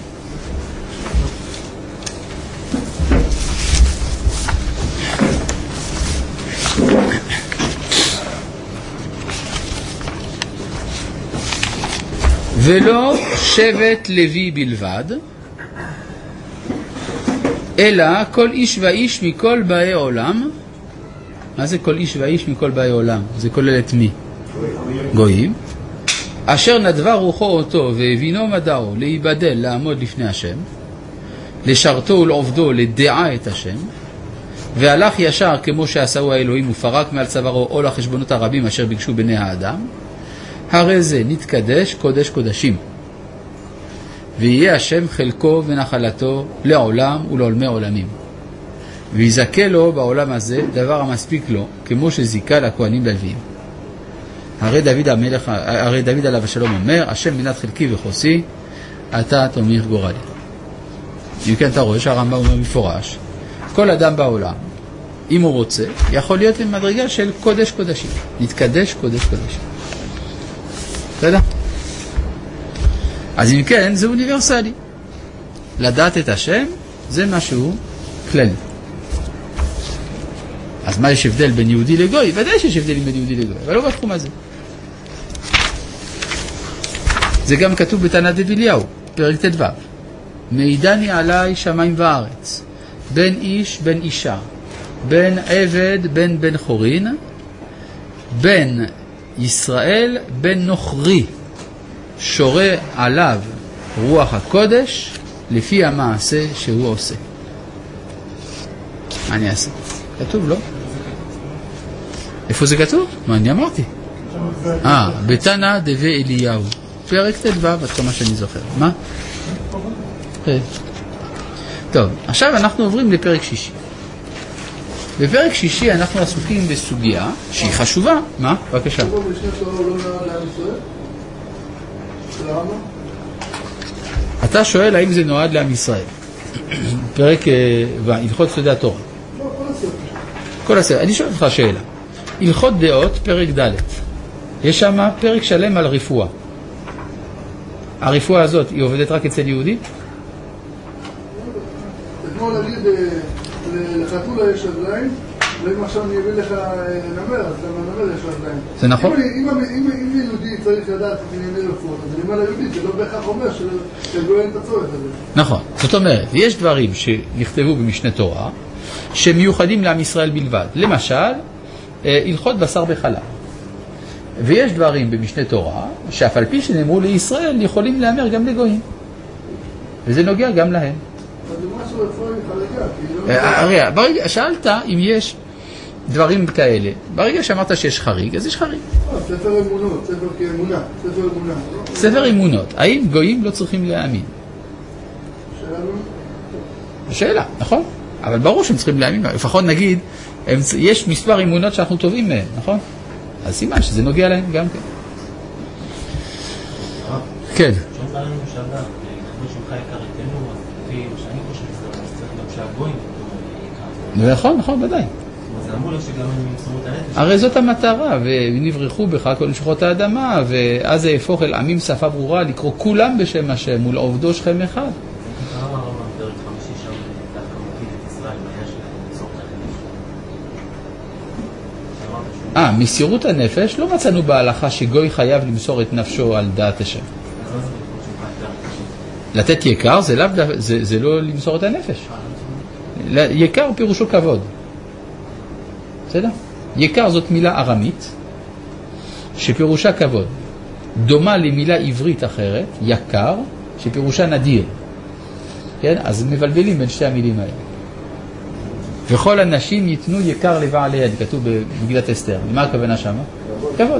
ולא שבט לוי בלבד, אלא כל איש ואיש מכל באי עולם. מה זה כל איש ואיש מכל באי עולם? זה כולל את מי? גויים. אשר נדבה רוחו אותו והבינו מדעו להיבדל לעמוד לפני השם, לשרתו ולעובדו לדעה את השם, והלך ישר כמו שעשהו האלוהים ופרק מעל צווארו עול החשבונות הרבים אשר ביקשו בני האדם, הרי זה נתקדש קודש קודשים, ויהיה השם חלקו ונחלתו לעולם ולעולמי עולמים, ויזכה לו בעולם הזה דבר המספיק לו כמו שזיקה לכהנים ללוויים. הרי דוד המלך, הרי דוד עליו השלום אומר, השם מנת חלקי וחוסי, אתה תומך גורלי. אם כן אתה רואה שהרמב"ם אומר מפורש, כל אדם בעולם, אם הוא רוצה, יכול להיות במדרגה של קודש קודשים, נתקדש קודש קודשים. בסדר? אז אם כן, זה אוניברסלי. לדעת את השם, זה משהו כללי. אז מה יש הבדל בין יהודי לגוי? ודאי שיש הבדלים בין יהודי לגוי, אבל לא בתחום הזה. זה גם כתוב בתנת דוד אליהו, פרק ט"ו. מעידני עליי שמיים וארץ, בן איש, בן אישה, בן עבד, בן בן חורין, בן ישראל, בן נוכרי, שורה עליו רוח הקודש לפי המעשה שהוא עושה. מה אני אעשה? כתוב, לא? איפה זה כתוב? מה אני אמרתי? אה, בתנא דבי אליהו, פרק תדו, עד כמה שאני זוכר. מה? טוב, עכשיו אנחנו עוברים לפרק שישי. בפרק שישי אנחנו עסוקים בסוגיה שהיא חשובה. מה? בבקשה. אתה שואל האם זה נועד לעם ישראל. פרק הלכות סודי התורה. כל הספר. אני שואל אותך שאלה. הלכות דעות, פרק ד'. יש שם פרק שלם על רפואה. הרפואה הזאת היא עובדת רק אצל יהודי? כמו להגיד, לחתולה יש רגליים, ואם עכשיו אני אביא לך נמר, אז גם נמר יש רגליים. זה נכון? אם יהודי צריך לדעת את ענייני רפואות, אז אני אומר ליהודי, זה לא בהכרח אומר שלא אין את הצורך הזה. נכון. זאת אומרת, יש דברים שנכתבו במשנה תורה, שמיוחדים לעם ישראל בלבד. למשל, הלכות בשר בחלב. ויש דברים במשנה תורה, שאף על פי שנאמרו לישראל, יכולים לאמר גם לגויים. וזה נוגע גם להם. הרי, ברגע, שאלת אם יש דברים כאלה. ברגע שאמרת שיש חריג, אז יש חריג. ספר אמונות, ספר כאמונה, ספר אמונה. ספר אמונות. האם גויים לא צריכים להאמין? שאלה, נכון? אבל ברור שהם צריכים להאמין. לפחות נגיד, יש מספר אמונות שאנחנו טובים מהם, נכון? אז סימן שזה נוגע להם גם כן. כן. נכון, נכון, ודאי. הרי זאת המטרה, ונברחו בך כל נשוחות האדמה, ואז זה יהפוך אל עמים שפה ברורה, לקרוא כולם בשם השם, מול עובדו שכם אחד. אה, מסירות הנפש, לא מצאנו בהלכה שגוי חייב למסור את נפשו על דעת השם. לתת יקר זה, לא, זה, זה לא למסור את הנפש. יקר פירושו כבוד. בסדר? יקר זאת מילה ארמית, שפירושה כבוד. דומה למילה עברית אחרת, יקר, שפירושה נדיר. כן? אז מבלבלים בין שתי המילים האלה. וכל הנשים ייתנו יקר לבעליהן, כתוב במגילת אסתר. מה הכוונה שם? כבוד.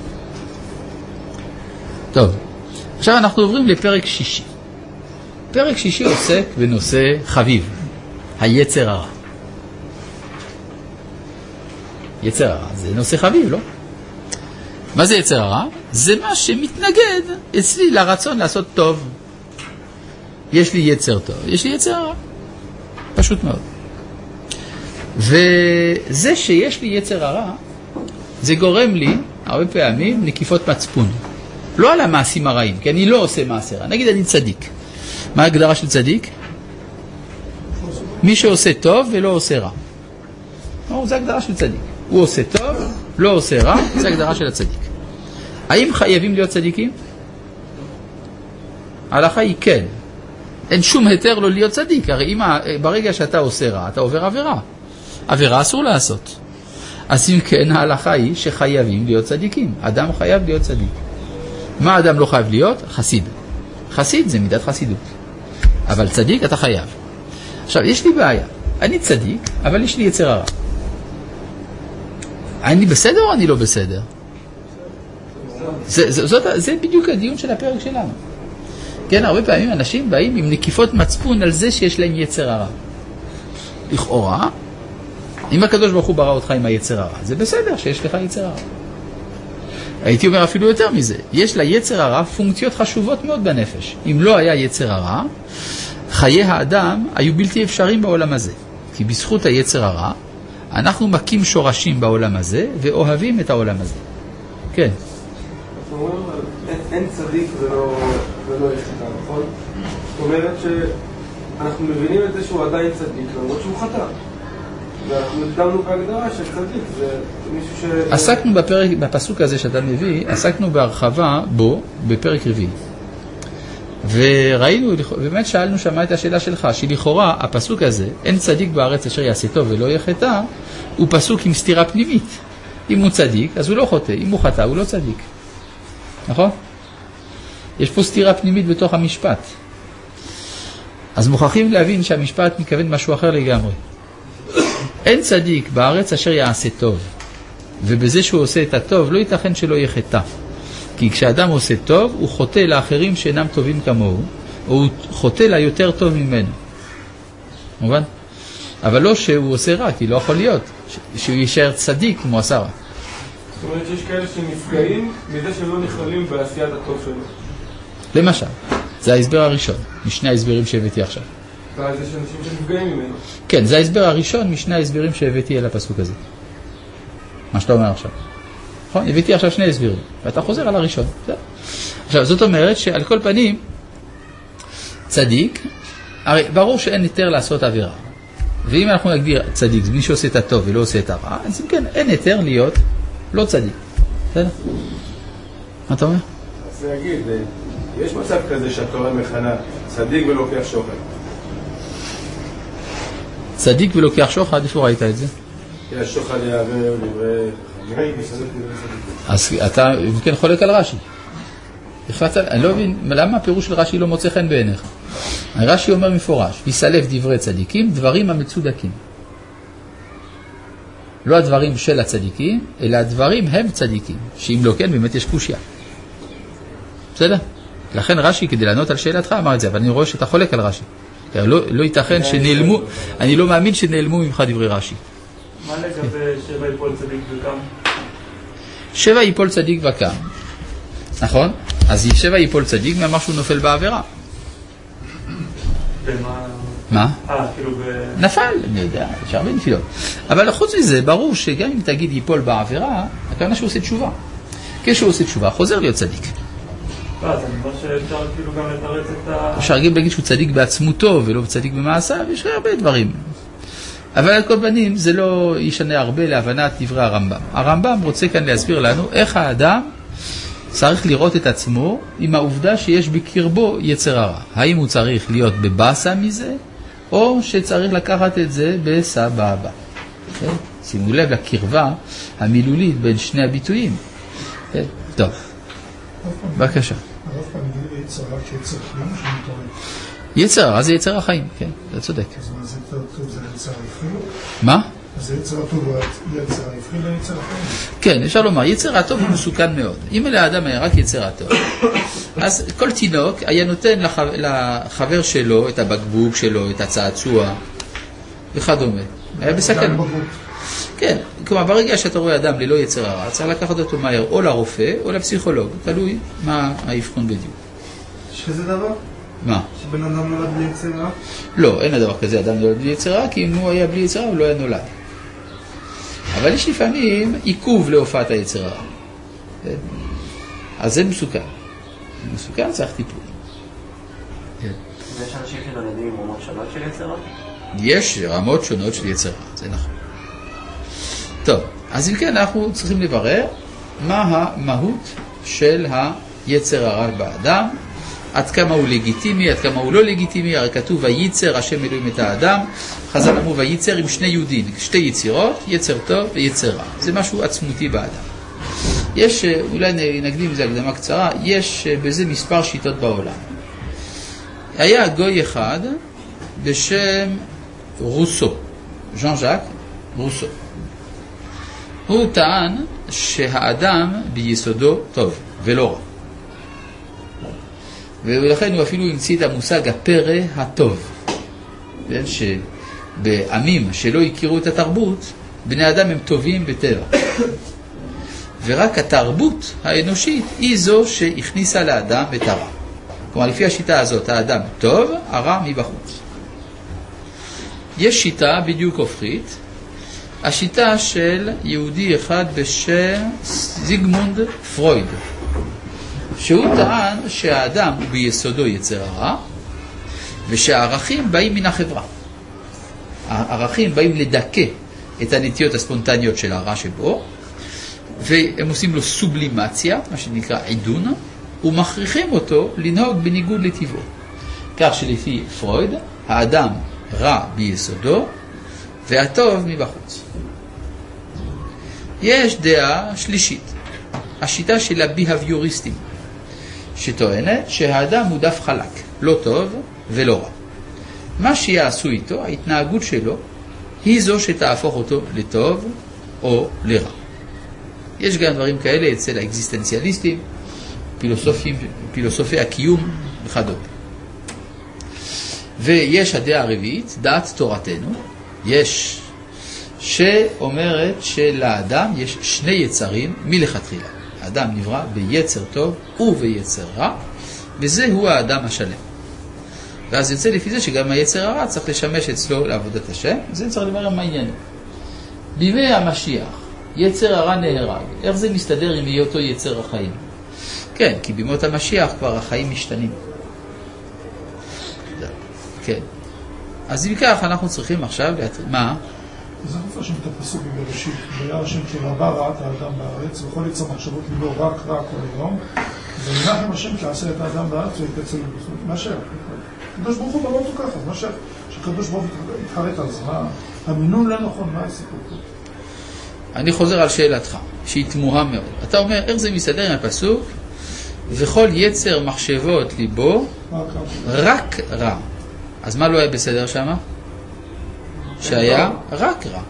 טוב, עכשיו אנחנו עוברים לפרק שישי. פרק שישי עוסק בנושא חביב, היצר הרע. יצר הרע, זה נושא חביב, לא? מה זה יצר הרע? זה מה שמתנגד אצלי לרצון לעשות טוב. יש לי יצר טוב, יש לי יצר הרע. פשוט מאוד. וזה שיש לי יצר הרע, זה גורם לי הרבה פעמים נקיפות מצפון. לא על המעשים הרעים, כי אני לא עושה מעשה רע. נגיד אני צדיק. מה ההגדרה של צדיק? מי שעושה טוב ולא עושה רע. או, זה הגדרה של צדיק. הוא עושה טוב, לא עושה רע, זה הגדרה של הצדיק. האם חייבים להיות צדיקים? ההלכה היא כן. אין שום היתר לא להיות צדיק. הרי אם, ברגע שאתה עושה רע, אתה עובר עבירה. עבירה אסור לעשות. אז אם כן, ההלכה היא שחייבים להיות צדיקים. אדם חייב להיות צדיק. מה אדם לא חייב להיות? חסיד. חסיד זה מידת חסידות. אבל צדיק אתה חייב. עכשיו, יש לי בעיה. אני צדיק, אבל יש לי יצר הרע. אני בסדר או אני לא בסדר? זה, זה, זאת, זה בדיוק הדיון של הפרק שלנו. כן, הרבה פעמים אנשים באים עם נקיפות מצפון על זה שיש להם יצר הרע. לכאורה, אם הקדוש ברוך הוא ברא אותך עם היצר הרע, זה בסדר שיש לך יצר הרע. הייתי אומר אפילו יותר מזה. יש ליצר הרע פונקציות חשובות מאוד בנפש. אם לא היה יצר הרע, חיי האדם היו בלתי אפשריים בעולם הזה. כי בזכות היצר הרע, אנחנו מקים שורשים בעולם הזה, ואוהבים את העולם הזה. כן. אנחנו אומרים, אין צדיק ולא יחטא, נכון? זאת אומרת שאנחנו מבינים את זה שהוא עדיין צדיק, למרות שהוא חטא. ואנחנו הקדמנו בהגדרה של צדיק, זה מישהו ש... עסקנו בפרק, בפסוק הזה שאתה מביא, עסקנו בהרחבה בו, בפרק רביעי. וראינו, באמת שאלנו שמה את השאלה שלך, שלכאורה הפסוק הזה, אין צדיק בארץ אשר יעשה טוב ולא יחטא, הוא פסוק עם סתירה פנימית. אם הוא צדיק, אז הוא לא חוטא, אם הוא חטא, הוא לא צדיק. נכון? יש פה סתירה פנימית בתוך המשפט. אז מוכרחים להבין שהמשפט מתכוון משהו אחר לגמרי. אין צדיק בארץ אשר יעשה טוב, ובזה שהוא עושה את הטוב לא ייתכן שלא יחטא. כי כשאדם עושה טוב, הוא חוטא לאחרים שאינם טובים כמוהו, או הוא חוטא לה יותר טוב ממנו. מובן? אבל לא שהוא עושה רע, כי לא יכול להיות שהוא יישאר צדיק כמו עשה רע. זאת אומרת שיש כאלה שנפגעים מזה שהם לא נכללים בעשיית הטוב שלו. למשל, זה ההסבר הראשון, משני ההסברים שהבאתי עכשיו. ואז יש אנשים שנפגעים ממנו. כן, זה ההסבר הראשון משני ההסברים שהבאתי אל הפסוק הזה. מה שאתה אומר עכשיו. נכון? הבאתי עכשיו שני הסברים, ואתה חוזר על הראשון. עכשיו, זאת אומרת שעל כל פנים, צדיק, הרי ברור שאין היתר לעשות עבירה. ואם אנחנו נגדיר צדיק, מי שעושה את הטוב ולא עושה את הרע, אז אם כן, אין היתר להיות לא צדיק. בסדר? מה אתה אומר? אז זה יגיד, יש מצב כזה שהתורה מכנה צדיק ולוקח שוחד. צדיק ולוקח שוחד, איפה ראית את זה? יש שוחד יעבר דברי חכמים. אז אתה כן חולק על רש"י. אני לא מבין, למה הפירוש של רש"י לא מוצא חן בעיניך? רש"י אומר מפורש, יסלף דברי צדיקים, דברים המצודקים. לא הדברים של הצדיקים, אלא הדברים הם צדיקים, שאם לא כן, באמת יש קושיה. בסדר? לכן רש"י, כדי לענות על שאלתך, אמר את זה, אבל אני רואה שאתה חולק על רש"י. לא, לא ייתכן שנעלמו, אני לא מאמין שנעלמו ממך דברי רש"י. מה לגבי שבע יפול צדיק וקם? שבע יפול צדיק וקם. נכון? אז שבע יפול צדיק מאמר שהוא נופל בעבירה. במה? מה? אה, כאילו ב... נפל, אני יודע, יש הרבה נפילות. אבל חוץ מזה, ברור שגם אם תגיד ייפול בעבירה, הכוונה שהוא עושה תשובה. כשהוא עושה תשובה, חוזר להיות צדיק. לא, אז אני אומר שאפשר כאילו גם לתרץ את ה... אפשר גם להגיד שהוא צדיק בעצמותו ולא צדיק במעשיו, יש הרבה דברים. אבל על כל פנים זה לא ישנה הרבה להבנת דברי הרמב"ם. הרמב"ם רוצה כאן להסביר לנו איך האדם צריך לראות את עצמו עם העובדה שיש בקרבו יצר הרע. האם הוא צריך להיות בבאסה מזה, או שצריך לקחת את זה בסבבה. Okay? שימו לב לקרבה המילולית בין שני הביטויים. Okay? טוב. בבקשה. הרב פעם נגיד יצר רק שיצר חיים או שמתעורר? יצר הרע זה יצר החיים, כן, אתה צודק. אז מה זה יותר טוב, זה יצר ההפכים? מה? אז זה יצר הטוב הוא יצר ההפכים ליצר החיים? כן, אפשר לומר, יצר הטוב הוא מסוכן מאוד. אם אלה האדם היה רק יצר הטוב, אז כל תינוק היה נותן לחבר, לחבר שלו את הבקבוק שלו, את הצעצוע וכדומה. היה בסכן. כן, כלומר ברגע שאתה רואה אדם ללא יצר הרע, צריך לקחת אותו מהר או לרופא או לפסיכולוג, תלוי מה האבחון בדיוק. שזה דבר? מה? שבן אדם נולד בלי יצר רע? לא, אין הדבר כזה, אדם נולד בלי יצר רע, כי אם הוא היה בלי יצר רע הוא לא היה נולד. אבל יש לפעמים עיכוב להופעת היצר רע. אז זה מסוכן. מסוכן צריך טיפול. יש אנשים שנולדים עם רמות שונות של יצר רע? יש רמות שונות של יצר רע, זה נכון. טוב, אז אם כן אנחנו צריכים לברר מה המהות של היצר הרע באדם, עד כמה הוא לגיטימי, עד כמה הוא לא לגיטימי. הרי כתוב וייצר השם אלוהים את האדם, חז"ל אמרו וייצר עם שני יהודים, שתי יצירות, יצר טוב ויצר רע. זה משהו עצמותי באדם. יש, אולי נקדים איזו הקדמה קצרה, יש בזה מספר שיטות בעולם. היה גוי אחד בשם רוסו, ז'אן ז'אק רוסו. הוא טען שהאדם ביסודו טוב ולא רע. ולכן הוא אפילו המציא את המושג הפרא הטוב. שבעמים שלא הכירו את התרבות, בני אדם הם טובים בטבע. ורק התרבות האנושית היא זו שהכניסה לאדם את הרע. כלומר, לפי השיטה הזאת, האדם טוב, הרע מבחוץ. יש שיטה בדיוק הופכית, השיטה של יהודי אחד בשם זיגמונד פרויד, שהוא טען שהאדם הוא ביסודו יצר הרע, ושהערכים באים מן החברה. הערכים באים לדכא את הנטיות הספונטניות של הרע שבו, והם עושים לו סובלימציה, מה שנקרא עידון, ומכריחים אותו לנהוג בניגוד לטבעו. כך שלפי פרויד, האדם רע ביסודו והטוב מבחוץ. יש דעה שלישית, השיטה של הביהביוריסטים, שטוענת שהאדם הוא דף חלק, לא טוב ולא רע. מה שיעשו איתו, ההתנהגות שלו, היא זו שתהפוך אותו לטוב או לרע. יש גם דברים כאלה אצל האקזיסטנציאליסטים, פילוסופים, פילוסופי הקיום וכדומה. ויש הדעה הרביעית, דעת תורתנו, יש שאומרת שלאדם יש שני יצרים מלכתחילה. האדם נברא ביצר טוב וביצר רע, וזהו האדם השלם. ואז יוצא לפי זה שגם היצר הרע צריך לשמש אצלו לעבודת השם, זה צריך לברר מה העניין. בימי המשיח, יצר הרע נהרג, איך זה מסתדר עם היותו יצר החיים? כן, כי בימות המשיח כבר החיים משתנים. כן. אז אם כך אנחנו צריכים עכשיו להתחיל, מה? זה מפרשים את הפסוק בבראשית, וירא השם כי רבה רעת האדם בארץ, וכל יצר מחשבות ליבו רק רע כל היום, וינחם השם כי עשה את האדם בארץ ויקצר לבו. מה שייך? הקדוש ברוך הוא ברא אותו ככה, מה שייך? שקדוש ברוך הוא התחרט על זה, המינון לא נכון, מה הסיפור פה? אני חוזר על שאלתך, שהיא תמוהה מאוד. אתה אומר, איך זה מסתדר עם הפסוק? וכל יצר מחשבות ליבו רק רע. אז מה לא היה בסדר שם? שהיה רק רע.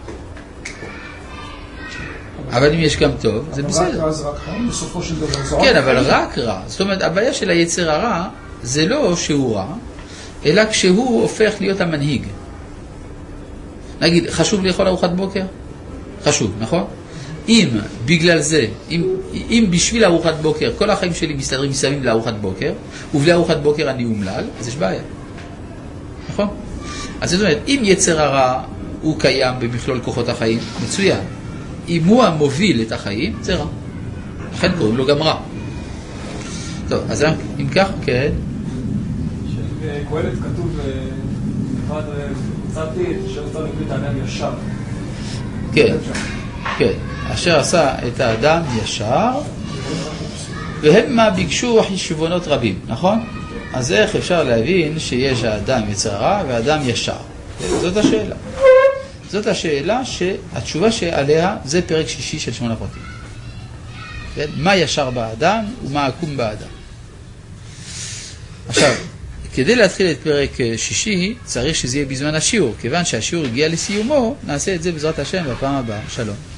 אבל אם יש גם טוב, זה בסדר. רק רע זה רק חיים, בסופו של דבר. כן, אבל רק רע. זאת אומרת, הבעיה של היצר הרע זה לא שהוא רע, אלא כשהוא הופך להיות המנהיג. נגיד, חשוב לאכול ארוחת בוקר? חשוב, נכון? אם בגלל זה, אם, אם בשביל ארוחת בוקר, כל החיים שלי מסתדרים מסביב לארוחת בוקר, ובלי ארוחת בוקר אני אומלל, אז יש בעיה. נכון? אז זאת אומרת, אם יצר הרע הוא קיים במכלול כוחות החיים, מצוין. אם הוא המוביל את החיים, זה רע. לכן קוראים לו גם רע. טוב, אז אם כך, כן. שקהלת כתוב, אחד, מצאתי את אשר עשה לבית האדם ישר. כן, כן. אשר עשה את האדם ישר, והם מה ביקשו חשבונות רבים, נכון? אז איך אפשר להבין שיש האדם יצר רע והאדם ישר? זאת השאלה. זאת השאלה שהתשובה שעליה זה פרק שישי של שמונה פרקים. מה ישר באדם ומה עקום באדם. עכשיו, כדי להתחיל את פרק שישי צריך שזה יהיה בזמן השיעור. כיוון שהשיעור הגיע לסיומו, נעשה את זה בעזרת השם בפעם הבאה. שלום.